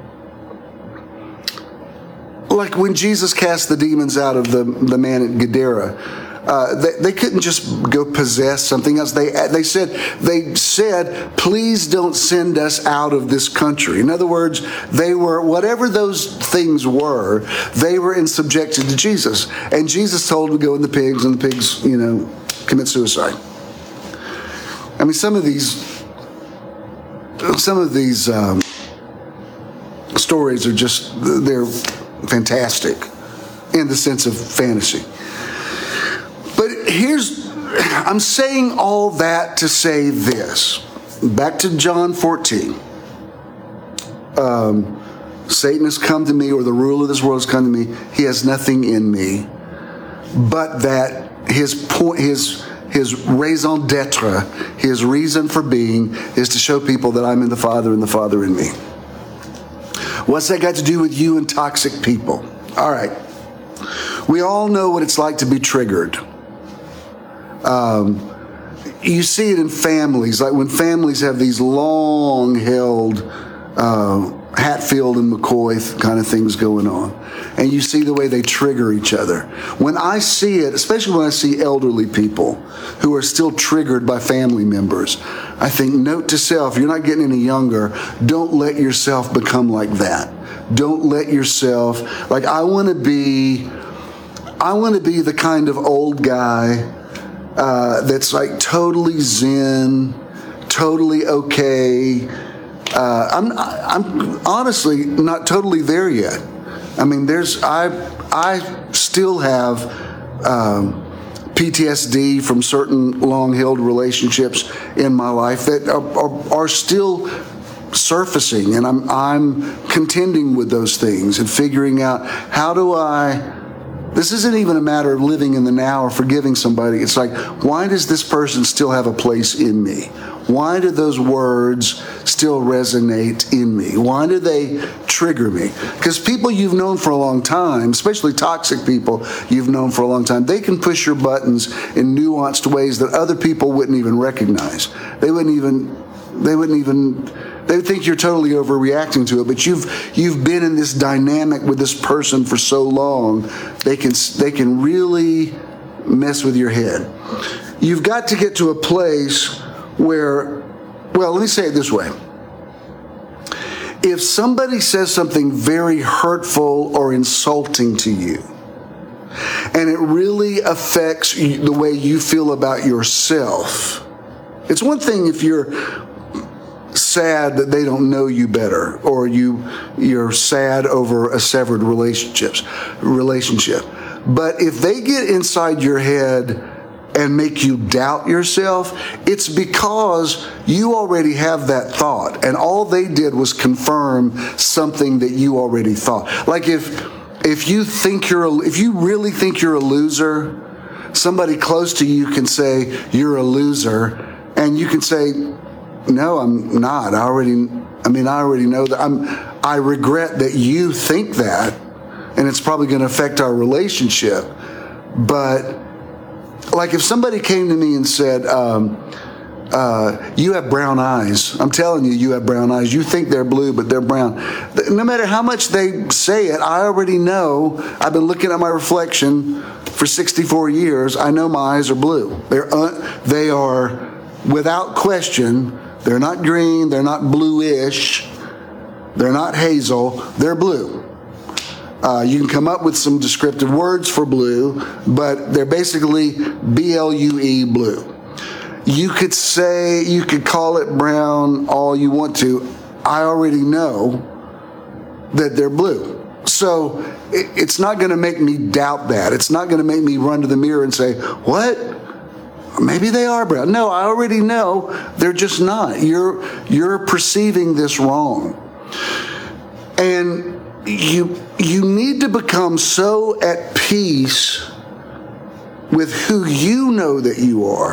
Like when Jesus cast the demons out of the, the man at Gadara, uh, they, they couldn't just go possess something else. They they said, they said, please don't send us out of this country. In other words, they were, whatever those things were, they were in subjection to Jesus. And Jesus told them to go in the pigs, and the pigs, you know, commit suicide. I mean, some of these, some of these um, stories are just, they're fantastic in the sense of fantasy. But here's, I'm saying all that to say this. Back to John fourteen. Um, Satan has come to me, or the ruler of this world has come to me. He has nothing in me, but that his point, his his raison d'etre, his reason for being, is to show people that I'm in the Father and the Father in me. What's that got to do with you and toxic people? All right. We all know what it's like to be triggered. Um, you see it in families, like when families have these long-held uh, Hatfield and McCoy kind of things going on, and you see the way they trigger each other. When I see it, especially when I see elderly people who are still triggered by family members, I think, note to self, you're not getting any younger. Don't let yourself become like that. Don't let yourself, like I want to be, I want to be the kind of old guy uh, that's like totally zen, totally okay. Uh, I'm, I'm honestly not totally there yet. I mean, there's, I, I still have um, P T S D from certain long-held relationships in my life that are, are, are still surfacing, and I'm, I'm contending with those things and figuring out, how do I, this isn't even a matter of living in the now or forgiving somebody. It's like, why does this person still have a place in me? Why do those words still resonate in me? Why do they trigger me? Because people you've known for a long time, especially toxic people you've known for a long time, they can push your buttons in nuanced ways that other people wouldn't even recognize. They wouldn't even, they wouldn't even, they think you're totally overreacting to it, but you've you've been in this dynamic with this person for so long, they can they can really mess with your head. You've got to get to a place where, well, let me say it this way. If somebody says something very hurtful or insulting to you, and it really affects the way you feel about yourself, it's one thing if you're sad that they don't know you better, or you you're sad over a severed relationships relationship. But if they get inside your head and make you doubt yourself, it's because you already have that thought, and all they did was confirm something that you already thought. Like if if you think you're a, if you really think you're a loser, somebody close to you can say you're a loser, and you can say, no, I'm not. I already I mean I already know that. I'm I regret that you think that, and it's probably going to affect our relationship. But like if somebody came to me and said, um, uh, you have brown eyes. I'm telling you, you have brown eyes. You think they're blue, but they're brown. No matter how much they say it, I already know. I've been looking at my reflection for sixty-four years. I know my eyes are blue. They're un- they are, without question, they're not green. They're not bluish. They're not hazel. They're blue. Uh, you can come up with some descriptive words for blue, but they're basically B L U E, blue. You could say, you could call it brown all you want to. I already know that they're blue. So it, it's not going to make me doubt that. It's not going to make me run to the mirror and say, what? Maybe they are brown. No, I already know they're just not. You're, you're perceiving this wrong. And You you need to become so at peace with who you know that you are,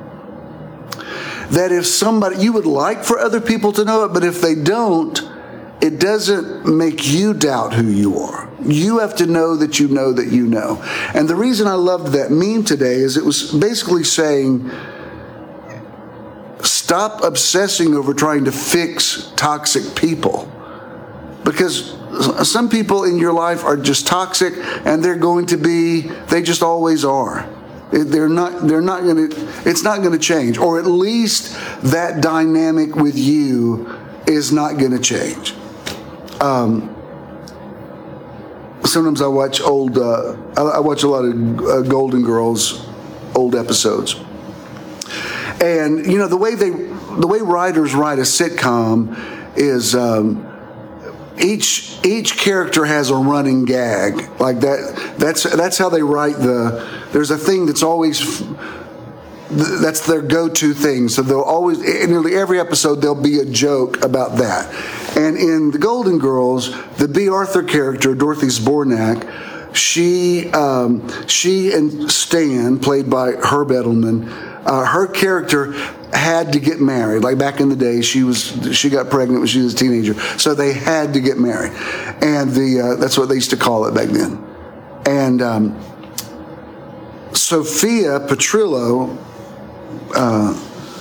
that if somebody, you would like for other people to know it, but if they don't, it doesn't make you doubt who you are. You have to know that you know that you know. And the reason I loved that meme today is it was basically saying, stop obsessing over trying to fix toxic people. Because some people in your life are just toxic, and they're going to be, they just always are. They're not, they're not going to, it's not going to change. Or at least that dynamic with you is not going to change. Um, sometimes I watch old, uh, I watch a lot of uh, Golden Girls, old episodes. And, you know, the way they, the way writers write a sitcom is, um, Each each character has a running gag like that. That's that's how they write the. There's a thing that's always that's their go-to thing. So they'll always, in nearly every episode, there'll be a joke about that. And in the Golden Girls, the B. Arthur character, Dorothy Zbornak, she um, she and Stan, played by Herb Edelman, uh, her character had to get married. Like back in the day, she was she got pregnant when she was a teenager, so they had to get married, and the uh, that's what they used to call it back then. And um, Sophia Petrillo, uh,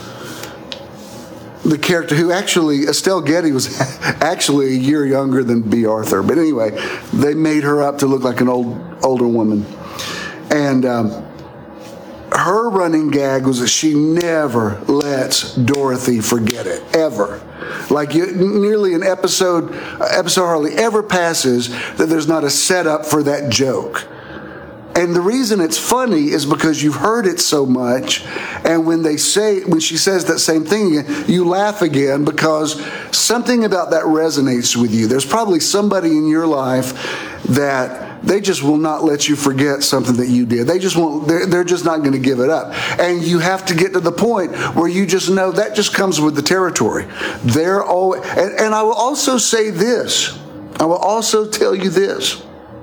the character who actually Estelle Getty was actually a year younger than B. Arthur, but anyway, they made her up to look like an old older woman, and. Um, Her running gag was that she never lets Dorothy forget it, ever. Like you, nearly an episode, episode hardly ever passes that there's not a setup for that joke. And the reason it's funny is because you've heard it so much, and when they say, when she says that same thing again, you laugh again because something about that resonates with you. There's probably somebody in your life that they just will not let you forget something that you did. They just won't, they're, they're just not going to give it up. And you have to get to the point where you just know that just comes with the territory. They're always, and, and I will also say this, I will also tell you this.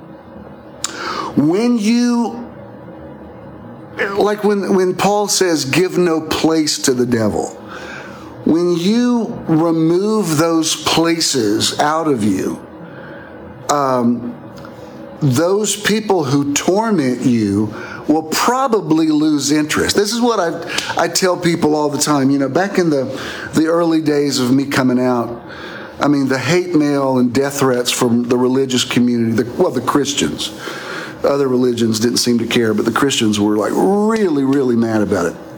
When you, like when, when Paul says, give no place to the devil, when you remove those places out of you, um, those people who torment you will probably lose interest. This is what I I tell people all the time. You know, back in the, the early days of me coming out, I mean, the hate mail and death threats from the religious community, the, well, the Christians. Other religions didn't seem to care, but the Christians were like really, really mad about it.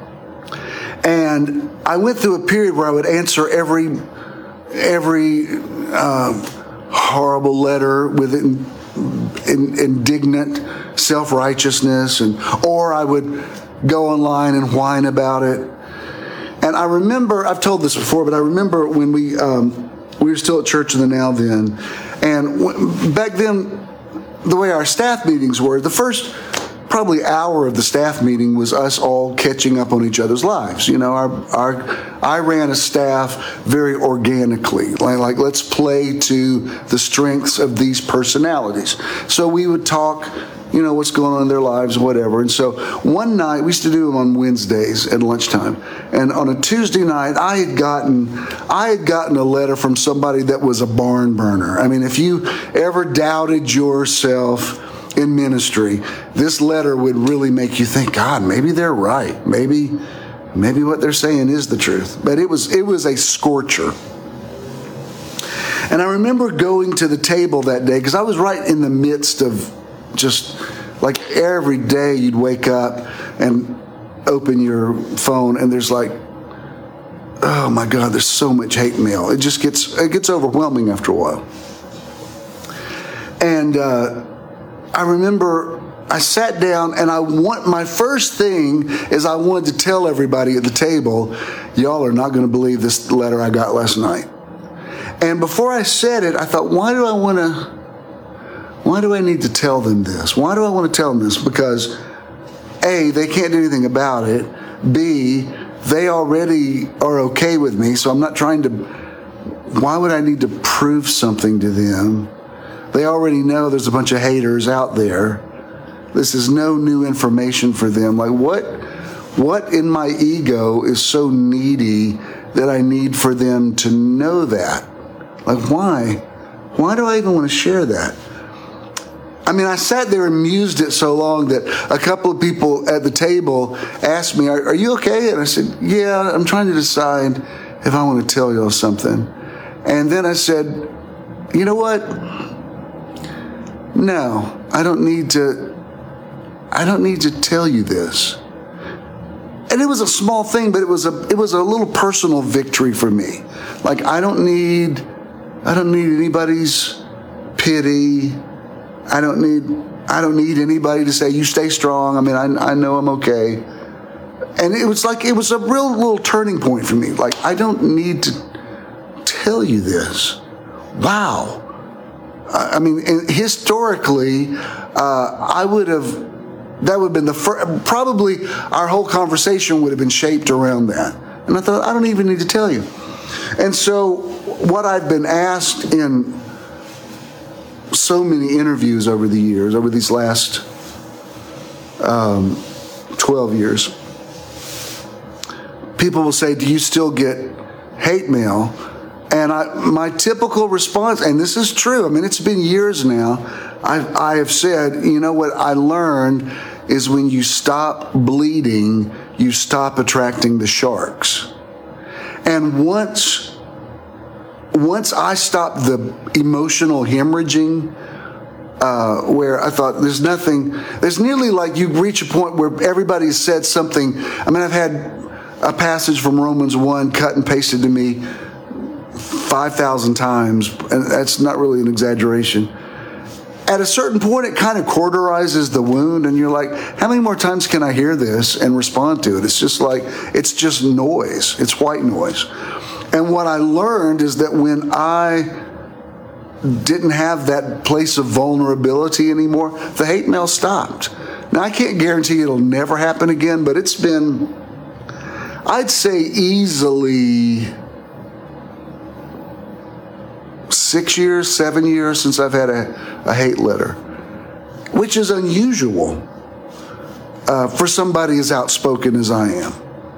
And I went through a period where I would answer every every uh, horrible letter with in, in, indignant self-righteousness, and or I would go online and whine about it. And I remember, I've told this before, but I remember when we um, we were still at Church of the Now then, and w- back then, the way our staff meetings were, the first probably hour of the staff meeting was us all catching up on each other's lives. You know, our our I ran a staff very organically, like, like let's play to the strengths of these personalities. So we would talk, you know, what's going on in their lives, whatever. And so one night, we used to do them on Wednesdays at lunchtime. And on a Tuesday night, I had gotten I had gotten a letter from somebody that was a barn burner. I mean, if you ever doubted yourself in ministry, this letter would really make you think, God, maybe they're right. Maybe maybe what they're saying is the truth. But it was it was a scorcher. And I remember going to the table that day, because I was right in the midst of just like every day you'd wake up and open your phone and there's like, oh my God, there's so much hate mail. It just gets, it gets overwhelming after a while. And uh, I remember I sat down and I want, my first thing is I wanted to tell everybody at the table, y'all are not going to believe this letter I got last night. And before I said it, I thought, why do I want to Why do I need to tell them this? Why do I want to tell them this? Because A, they can't do anything about it. B, they already are okay with me, so I'm not trying to, why would I need to prove something to them? They already know there's a bunch of haters out there. This is no new information for them. Like what, what in my ego is so needy that I need for them to know that? Like why? Why do I even want to share that? I mean, I sat there and mused it so long that a couple of people at the table asked me, are, are you okay? And I said, yeah, I'm trying to decide if I want to tell y'all something. And then I said, you know what? No, I don't need to, I don't need to tell you this. And it was a small thing, but it was a, it was a little personal victory for me. Like, I don't need, I don't need anybody's pity. I don't need I don't need anybody to say, you stay strong. I mean, I, I know I'm okay. And it was like, it was a real little turning point for me. Like, I don't need to tell you this. Wow. I mean, historically, uh, I would have, that would have been the first, probably our whole conversation would have been shaped around that. And I thought, I don't even need to tell you. And so what I've been asked in so many interviews over the years, over these last um, twelve years, people will say, do you still get hate mail? And I, my typical response, and this is true, I mean, it's been years now, I've, I have said, you know what I learned is when you stop bleeding, you stop attracting the sharks. And once Once I stopped the emotional hemorrhaging, uh, where I thought there's nothing, there's nearly like you reach a point where everybody's said something. I mean, I've had a passage from Romans one cut and pasted to me five thousand times, and that's not really an exaggeration. At a certain point, it kind of cauterizes the wound, and you're like, how many more times can I hear this and respond to it? It's just like, it's just noise. It's white noise. And what I learned is that when I didn't have that place of vulnerability anymore, the hate mail stopped. Now, I can't guarantee it'll never happen again, but it's been, I'd say easily six years, seven years since I've had a, a hate letter, which is unusual uh, for somebody as outspoken as I am.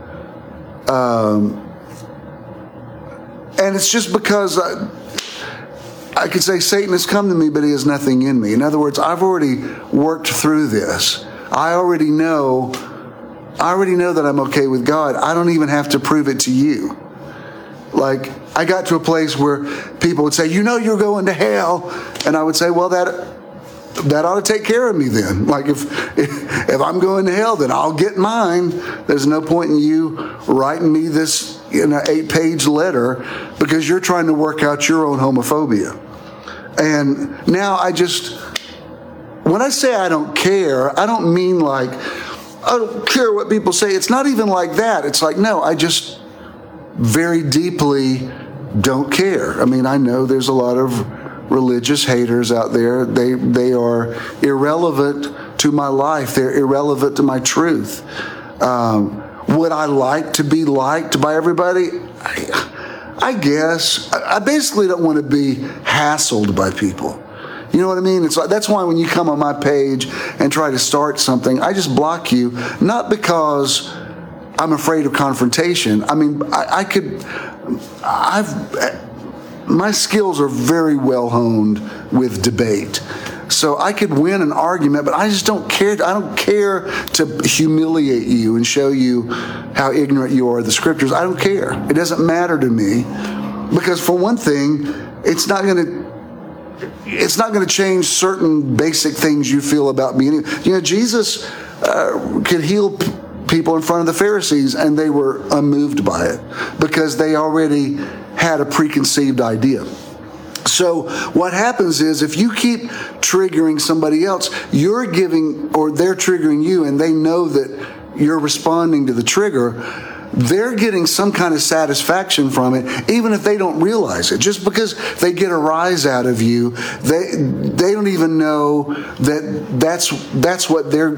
Um, And it's just because I, I could say Satan has come to me, but he has nothing in me. In other words, I've already worked through this. I already know, I already know that I'm okay with God. I don't even have to prove it to you. Like, I got to a place where people would say, you know, you're going to hell. And I would say, well, that that ought to take care of me then. Like, if, if if I'm going to hell, then I'll get mine. There's no point in you writing me this, you know, eight-page letter because you're trying to work out your own homophobia. And now I just, when I say I don't care, I don't mean like, I don't care what people say. It's not even like that. It's like, no, I just very deeply don't care. I mean, I know there's a lot of religious haters out there. They they are irrelevant to my life. They're irrelevant to my truth. Um, would I like to be liked by everybody? I, I guess. I, I basically don't want to be hassled by people. You know what I mean? It's like, that's why when you come on my page and try to start something, I just block you, not because I'm afraid of confrontation. I mean, I, I could, I've, my skills are very well honed with debate. So I could win an argument, but I just don't care. I don't care to humiliate you and show you how ignorant you are of the scriptures. I don't care. It doesn't matter to me because, for one thing, it's not going to it's not going to change certain basic things you feel about me. You know, Jesus uh, could heal p- people in front of the Pharisees, and they were unmoved by it because they already had a preconceived idea. So what happens is, if you keep triggering somebody else, you're giving, or they're triggering you, and they know that you're responding to the trigger, they're getting some kind of satisfaction from it, even if they don't realize it. Just because they get a rise out of you, they they don't even know that that's that's what they're.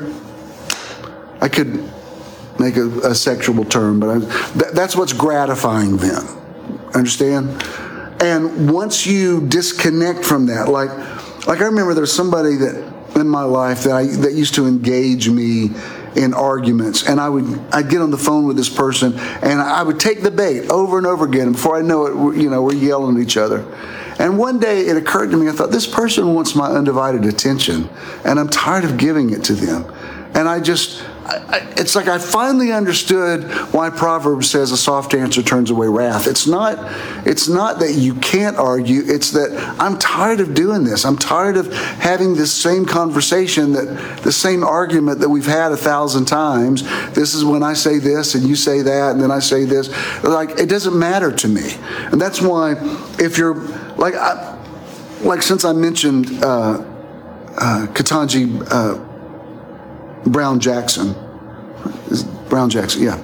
I could make a, a sexual term, but I, that, that's what's gratifying them. Understand? And once you disconnect from that, like like I remember there's somebody that in my life that I that used to engage me in arguments, and I would I'd get on the phone with this person, and I would take the bait over and over again. And before I know it, you know, we're yelling at each other. And one day it occurred to me, I thought, this person wants my undivided attention, and I'm tired of giving it to them. And I just, I, I, it's like I finally understood why Proverbs says a soft answer turns away wrath. It's not, it's not that you can't argue. It's that I'm tired of doing this. I'm tired of having this same conversation, that the same argument that we've had a thousand times. This is when I say this and you say that, and then I say this. Like, it doesn't matter to me. And that's why, if you're like, I, like since I mentioned uh, uh, Ketanji uh, Brown Jackson. Brown Jackson, yeah.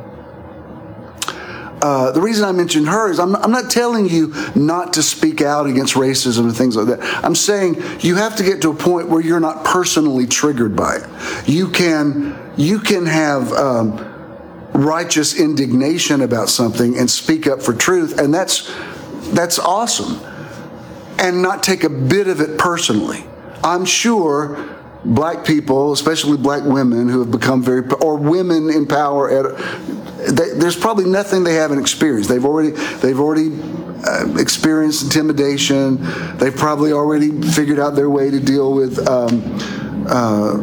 Uh, the reason I mentioned her is I'm not, I'm not telling you not to speak out against racism and things like that. I'm saying you have to get to a point where you're not personally triggered by it. You can, you can have um, righteous indignation about something and speak up for truth, and that's that's awesome. And not take a bit of it personally. I'm sure black people, especially black women who have become very, or women in power, at, they, there's probably nothing they haven't experienced. They've already, they've already uh, experienced intimidation. They've probably already figured out their way to deal with, um, uh,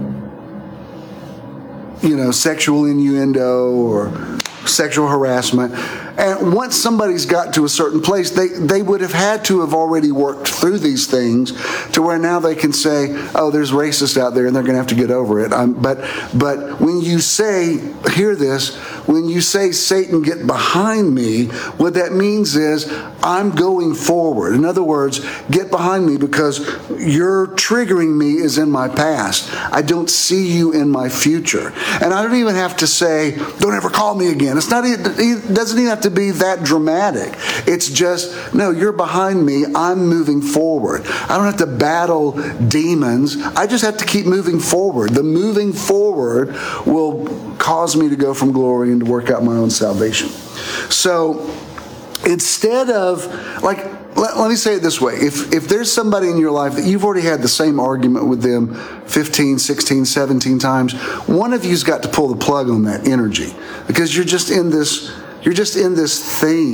you know, sexual innuendo or sexual harassment. And once somebody's got to a certain place, they, they would have had to have already worked through these things to where now they can say, oh, there's racists out there and they're going to have to get over it. Um, but but when you say, hear this, when you say, Satan, get behind me, what that means is I'm going forward. In other words, get behind me because you're triggering me is in my past. I don't see you in my future. And I don't even have to say, don't ever call me again. It's not, it doesn't even have to be that dramatic. It's just, no, you're behind me. I'm moving forward. I don't have to battle demons. I just have to keep moving forward. The moving forward will cause me to go from glory and to work out my own salvation. So instead of, like, let, let me say it this way. If if there's somebody in your life that you've already had the same argument with them fifteen, sixteen, seventeen times, one of you's got to pull the plug on that energy because you're just in this You're just in this thing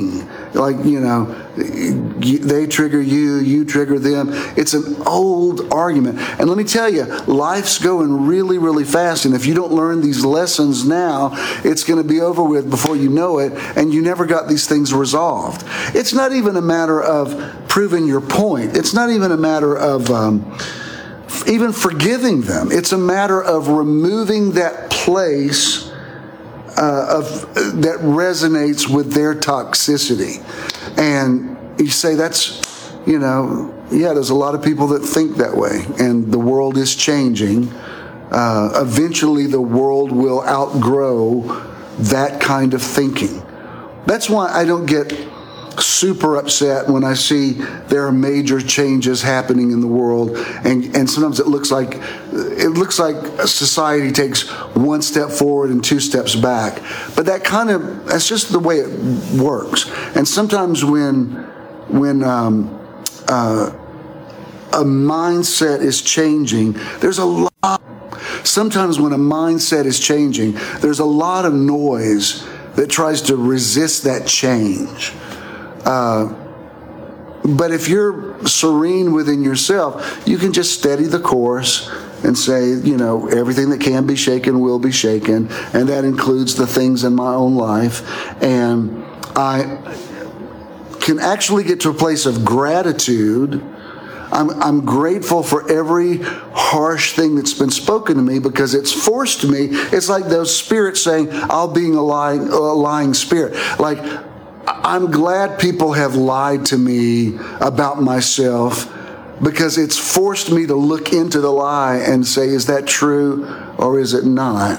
Like, you know, they trigger you, you trigger them. It's an old argument. And let me tell you, life's going really, really fast. And if you don't learn these lessons now, it's going to be over with before you know it. And you never got these things resolved. It's not even a matter of proving your point. It's not even a matter of um, even forgiving them. It's a matter of removing that place Uh, of uh, that resonates with their toxicity. And you say that's, you know, yeah, there's a lot of people that think that way, and the world is changing. Uh, eventually, the world will outgrow that kind of thinking. That's why I don't get super upset when I see there are major changes happening in the world, and, and sometimes it looks like it looks like society takes one step forward and two steps back. But that kind of that's just the way it works. And sometimes when when um, uh, a mindset is changing, there's a lot. Sometimes when a mindset is changing, there's a lot of noise that tries to resist that change. Uh, but if you're serene within yourself, you can just steady the course and say, you know, everything that can be shaken will be shaken. And that includes the things in my own life. And I can actually get to a place of gratitude. I'm, I'm grateful for every harsh thing that's been spoken to me, because it's forced me. It's like those spirits saying, I'll being a lying, a lying spirit. Like, I'm glad people have lied to me about myself, because it's forced me to look into the lie and say, is that true or is it not?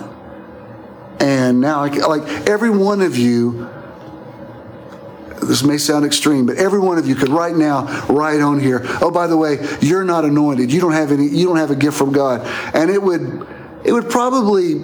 And now, like every one of you, this may sound extreme, but every one of you could right now write on here, oh, by the way, you're not anointed. You don't have any, you don't have a gift from God. And it would, it would probably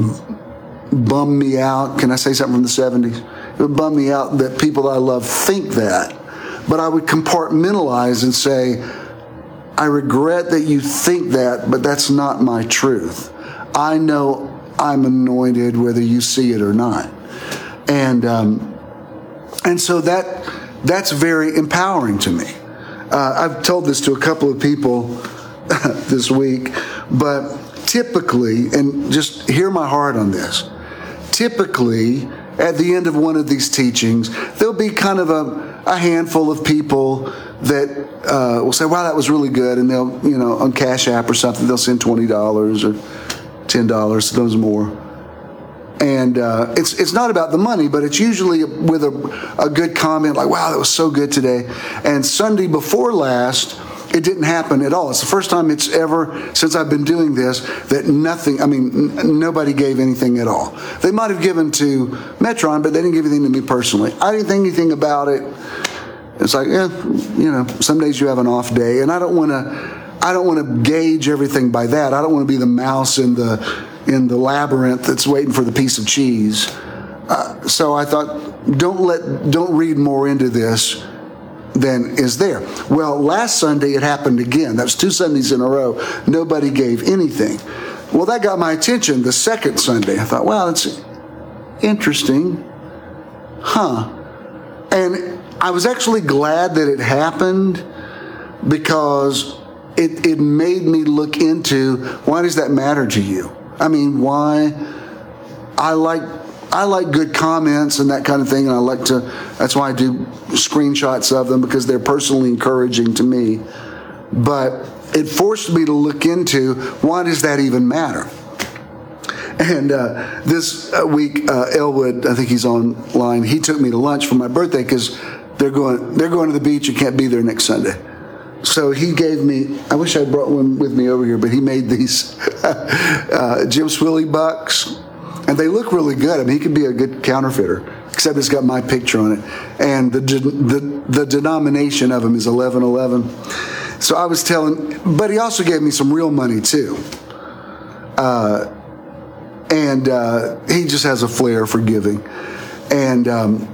bum me out. Can I say something from the seventies? It would bum me out that people I love think that. But I would compartmentalize and say, I regret that you think that, but that's not my truth. I know I'm anointed whether you see it or not. And um, and so that that's very empowering to me. Uh, I've told this to a couple of people this week, but typically, and just hear my heart on this, typically, at the end of one of these teachings, there'll be kind of a, a handful of people that uh, will say, wow, that was really good. And they'll, you know, on Cash App or something, they'll send twenty dollars or ten dollars, those more. And uh, it's it's not about the money, but it's usually with a, a good comment like, wow, that was so good today. And Sunday before last, it didn't happen at all. It's the first time it's ever, since I've been doing this, that nothing, I mean, n- nobody gave anything at all. They might have given to Metron, but they didn't give anything to me personally. I didn't think anything about it. It's like, yeah, you know, some days you have an off day, and I don't want to, I don't want to gauge everything by that. I don't want to be the mouse in the, in the labyrinth that's waiting for the piece of cheese. Uh, so I thought, don't let, don't read more into this than is there. Well, last Sunday it happened again. That was two Sundays in a row. Nobody gave anything. Well, that got my attention the second Sunday. I thought, wow, that's interesting. Huh. And I was actually glad that it happened, because it, it made me look into, why does that matter to you? I mean, why? I like I like good comments and that kind of thing, and I like to, that's why I do screenshots of them, because they're personally encouraging to me. But it forced me to look into, why does that even matter? And uh, this week, uh, Elwood, I think he's online, he took me to lunch for my birthday, because they're going, they're going to the beach and can't be there next Sunday. So he gave me, I wish I brought one with me over here, but he made these uh, Jim Swilly bucks. And they look really good. I mean, he could be a good counterfeiter, except it's got my picture on it. And the the, the denomination of them is eleven eleven. So I was telling, but he also gave me some real money too. Uh, and uh, he just has a flair for giving. And um,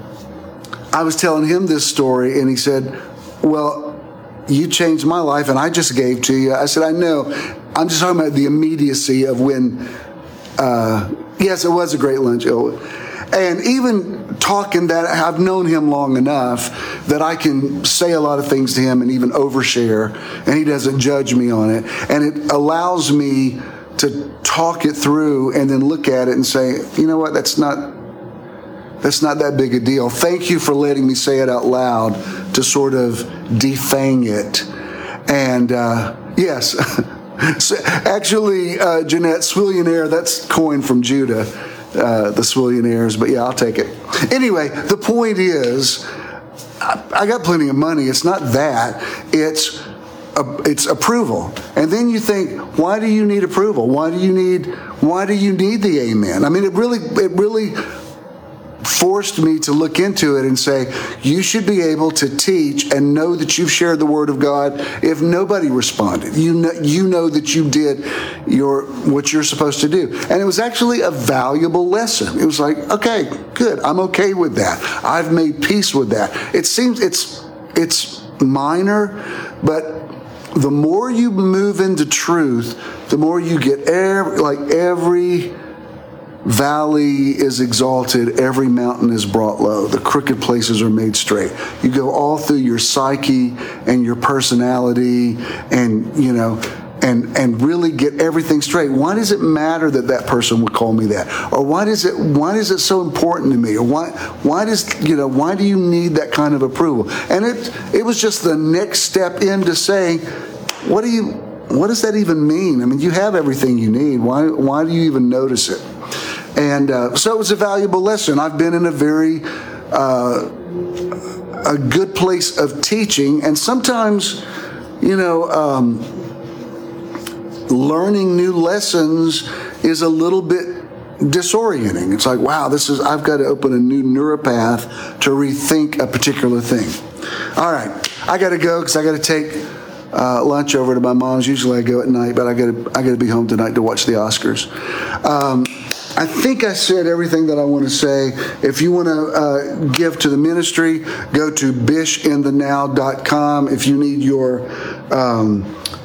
I was telling him this story, and he said, well, you changed my life, and I just gave to you. I said, I know. I'm just talking about the immediacy of when... Uh, yes, it was a great lunch. And And even talking that, I've known him long enough that I can say a lot of things to him and even overshare, and he doesn't judge me on it. And it allows me to talk it through and then look at it and say, you know what, that's not that's not that big a deal. Thank you for letting me say it out loud to sort of defang it. And uh, yes, so actually, uh, Jeanette, swillionaire, that's coined from Judah, uh, the swillionaires, but yeah, I'll take it. Anyway, the point is, I, I got plenty of money. It's not that. It's uh, it's approval. And then you think, why do you need approval? Why do you need why do you need the amen? I mean, it really it really forced me to look into it and say, you should be able to teach and know that you've shared the word of God if nobody responded. You know, you know that you did your what you're supposed to do. And it was actually a valuable lesson. It was like, okay, good. I'm okay with that. I've made peace with that. It seems it's it's minor, but the more you move into truth, the more you get every, like every valley is exalted, every mountain is brought low, the crooked places are made straight. You go all through your psyche and your personality, and you know, and and really get everything straight. Why does it matter that that person would call me that, or why does it why is it so important to me, or why why does you know why do you need that kind of approval? And it it was just the next step into saying, what do you what does that even mean? I mean, you have everything you need. Why why do you even notice it? And uh, so it was a valuable lesson. I've been in a very, uh, a good place of teaching. And sometimes, you know, um, learning new lessons is a little bit disorienting. It's like, wow, this is, I've got to open a new neuropath to rethink a particular thing. All right, I got to go because I got to take uh, lunch over to my mom's. Usually I go at night, but I got to, I got to be home tonight to watch the Oscars. Um, I think I said everything that I want to say. If you want to uh, give to the ministry, go to bish in the now dot com. If you need your um,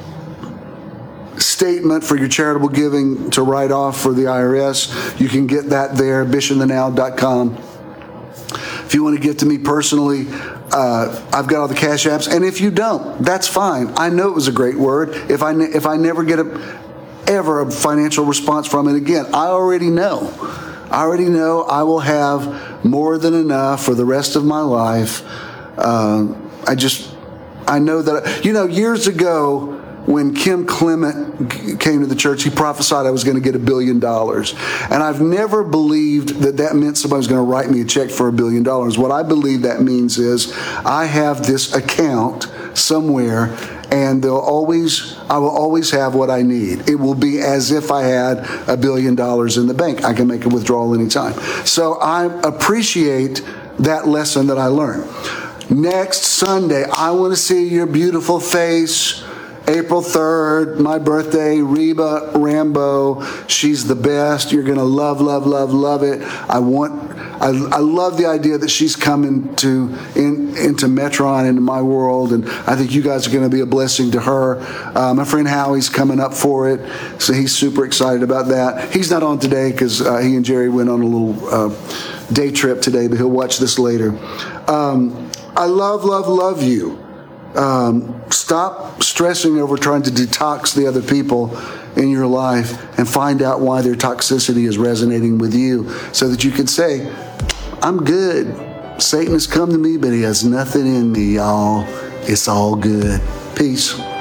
statement for your charitable giving to write off for the I R S, you can get that there, bish in the now dot com. If you want to give to me personally, uh, I've got all the cash apps. And if you don't, that's fine. I know it was a great word. If I, ne- if I never get a... ever a financial response from it again, I already know. I already know I will have more than enough for the rest of my life. Uh, I just, I know that, you know, years ago when Kim Clement came to the church, he prophesied I was going to get a billion dollars. And I've never believed that that meant somebody was going to write me a check for a billion dollars. What I believe that means is I have this account somewhere, and they'll always, I will always have what I need. It will be as if I had a billion dollars in the bank. I can make a withdrawal anytime. So I appreciate that lesson that I learned. Next Sunday, I want to see your beautiful face. April third, my birthday, Reba Rambo. She's the best. You're going to love, love, love, love it. I want, I, I love the idea that she's coming to in, into Metron, into my world, and I think you guys are going to be a blessing to her. Uh, my friend Howie's coming up for it, so he's super excited about that. He's not on today because uh, he and Jerry went on a little uh, day trip today, but he'll watch this later. Um, I love, love, love you. Um, stop stressing over trying to detox the other people in your life and find out why their toxicity is resonating with you so that you can say, I'm good. Satan has come to me, but he has nothing in me, y'all. It's all good. Peace.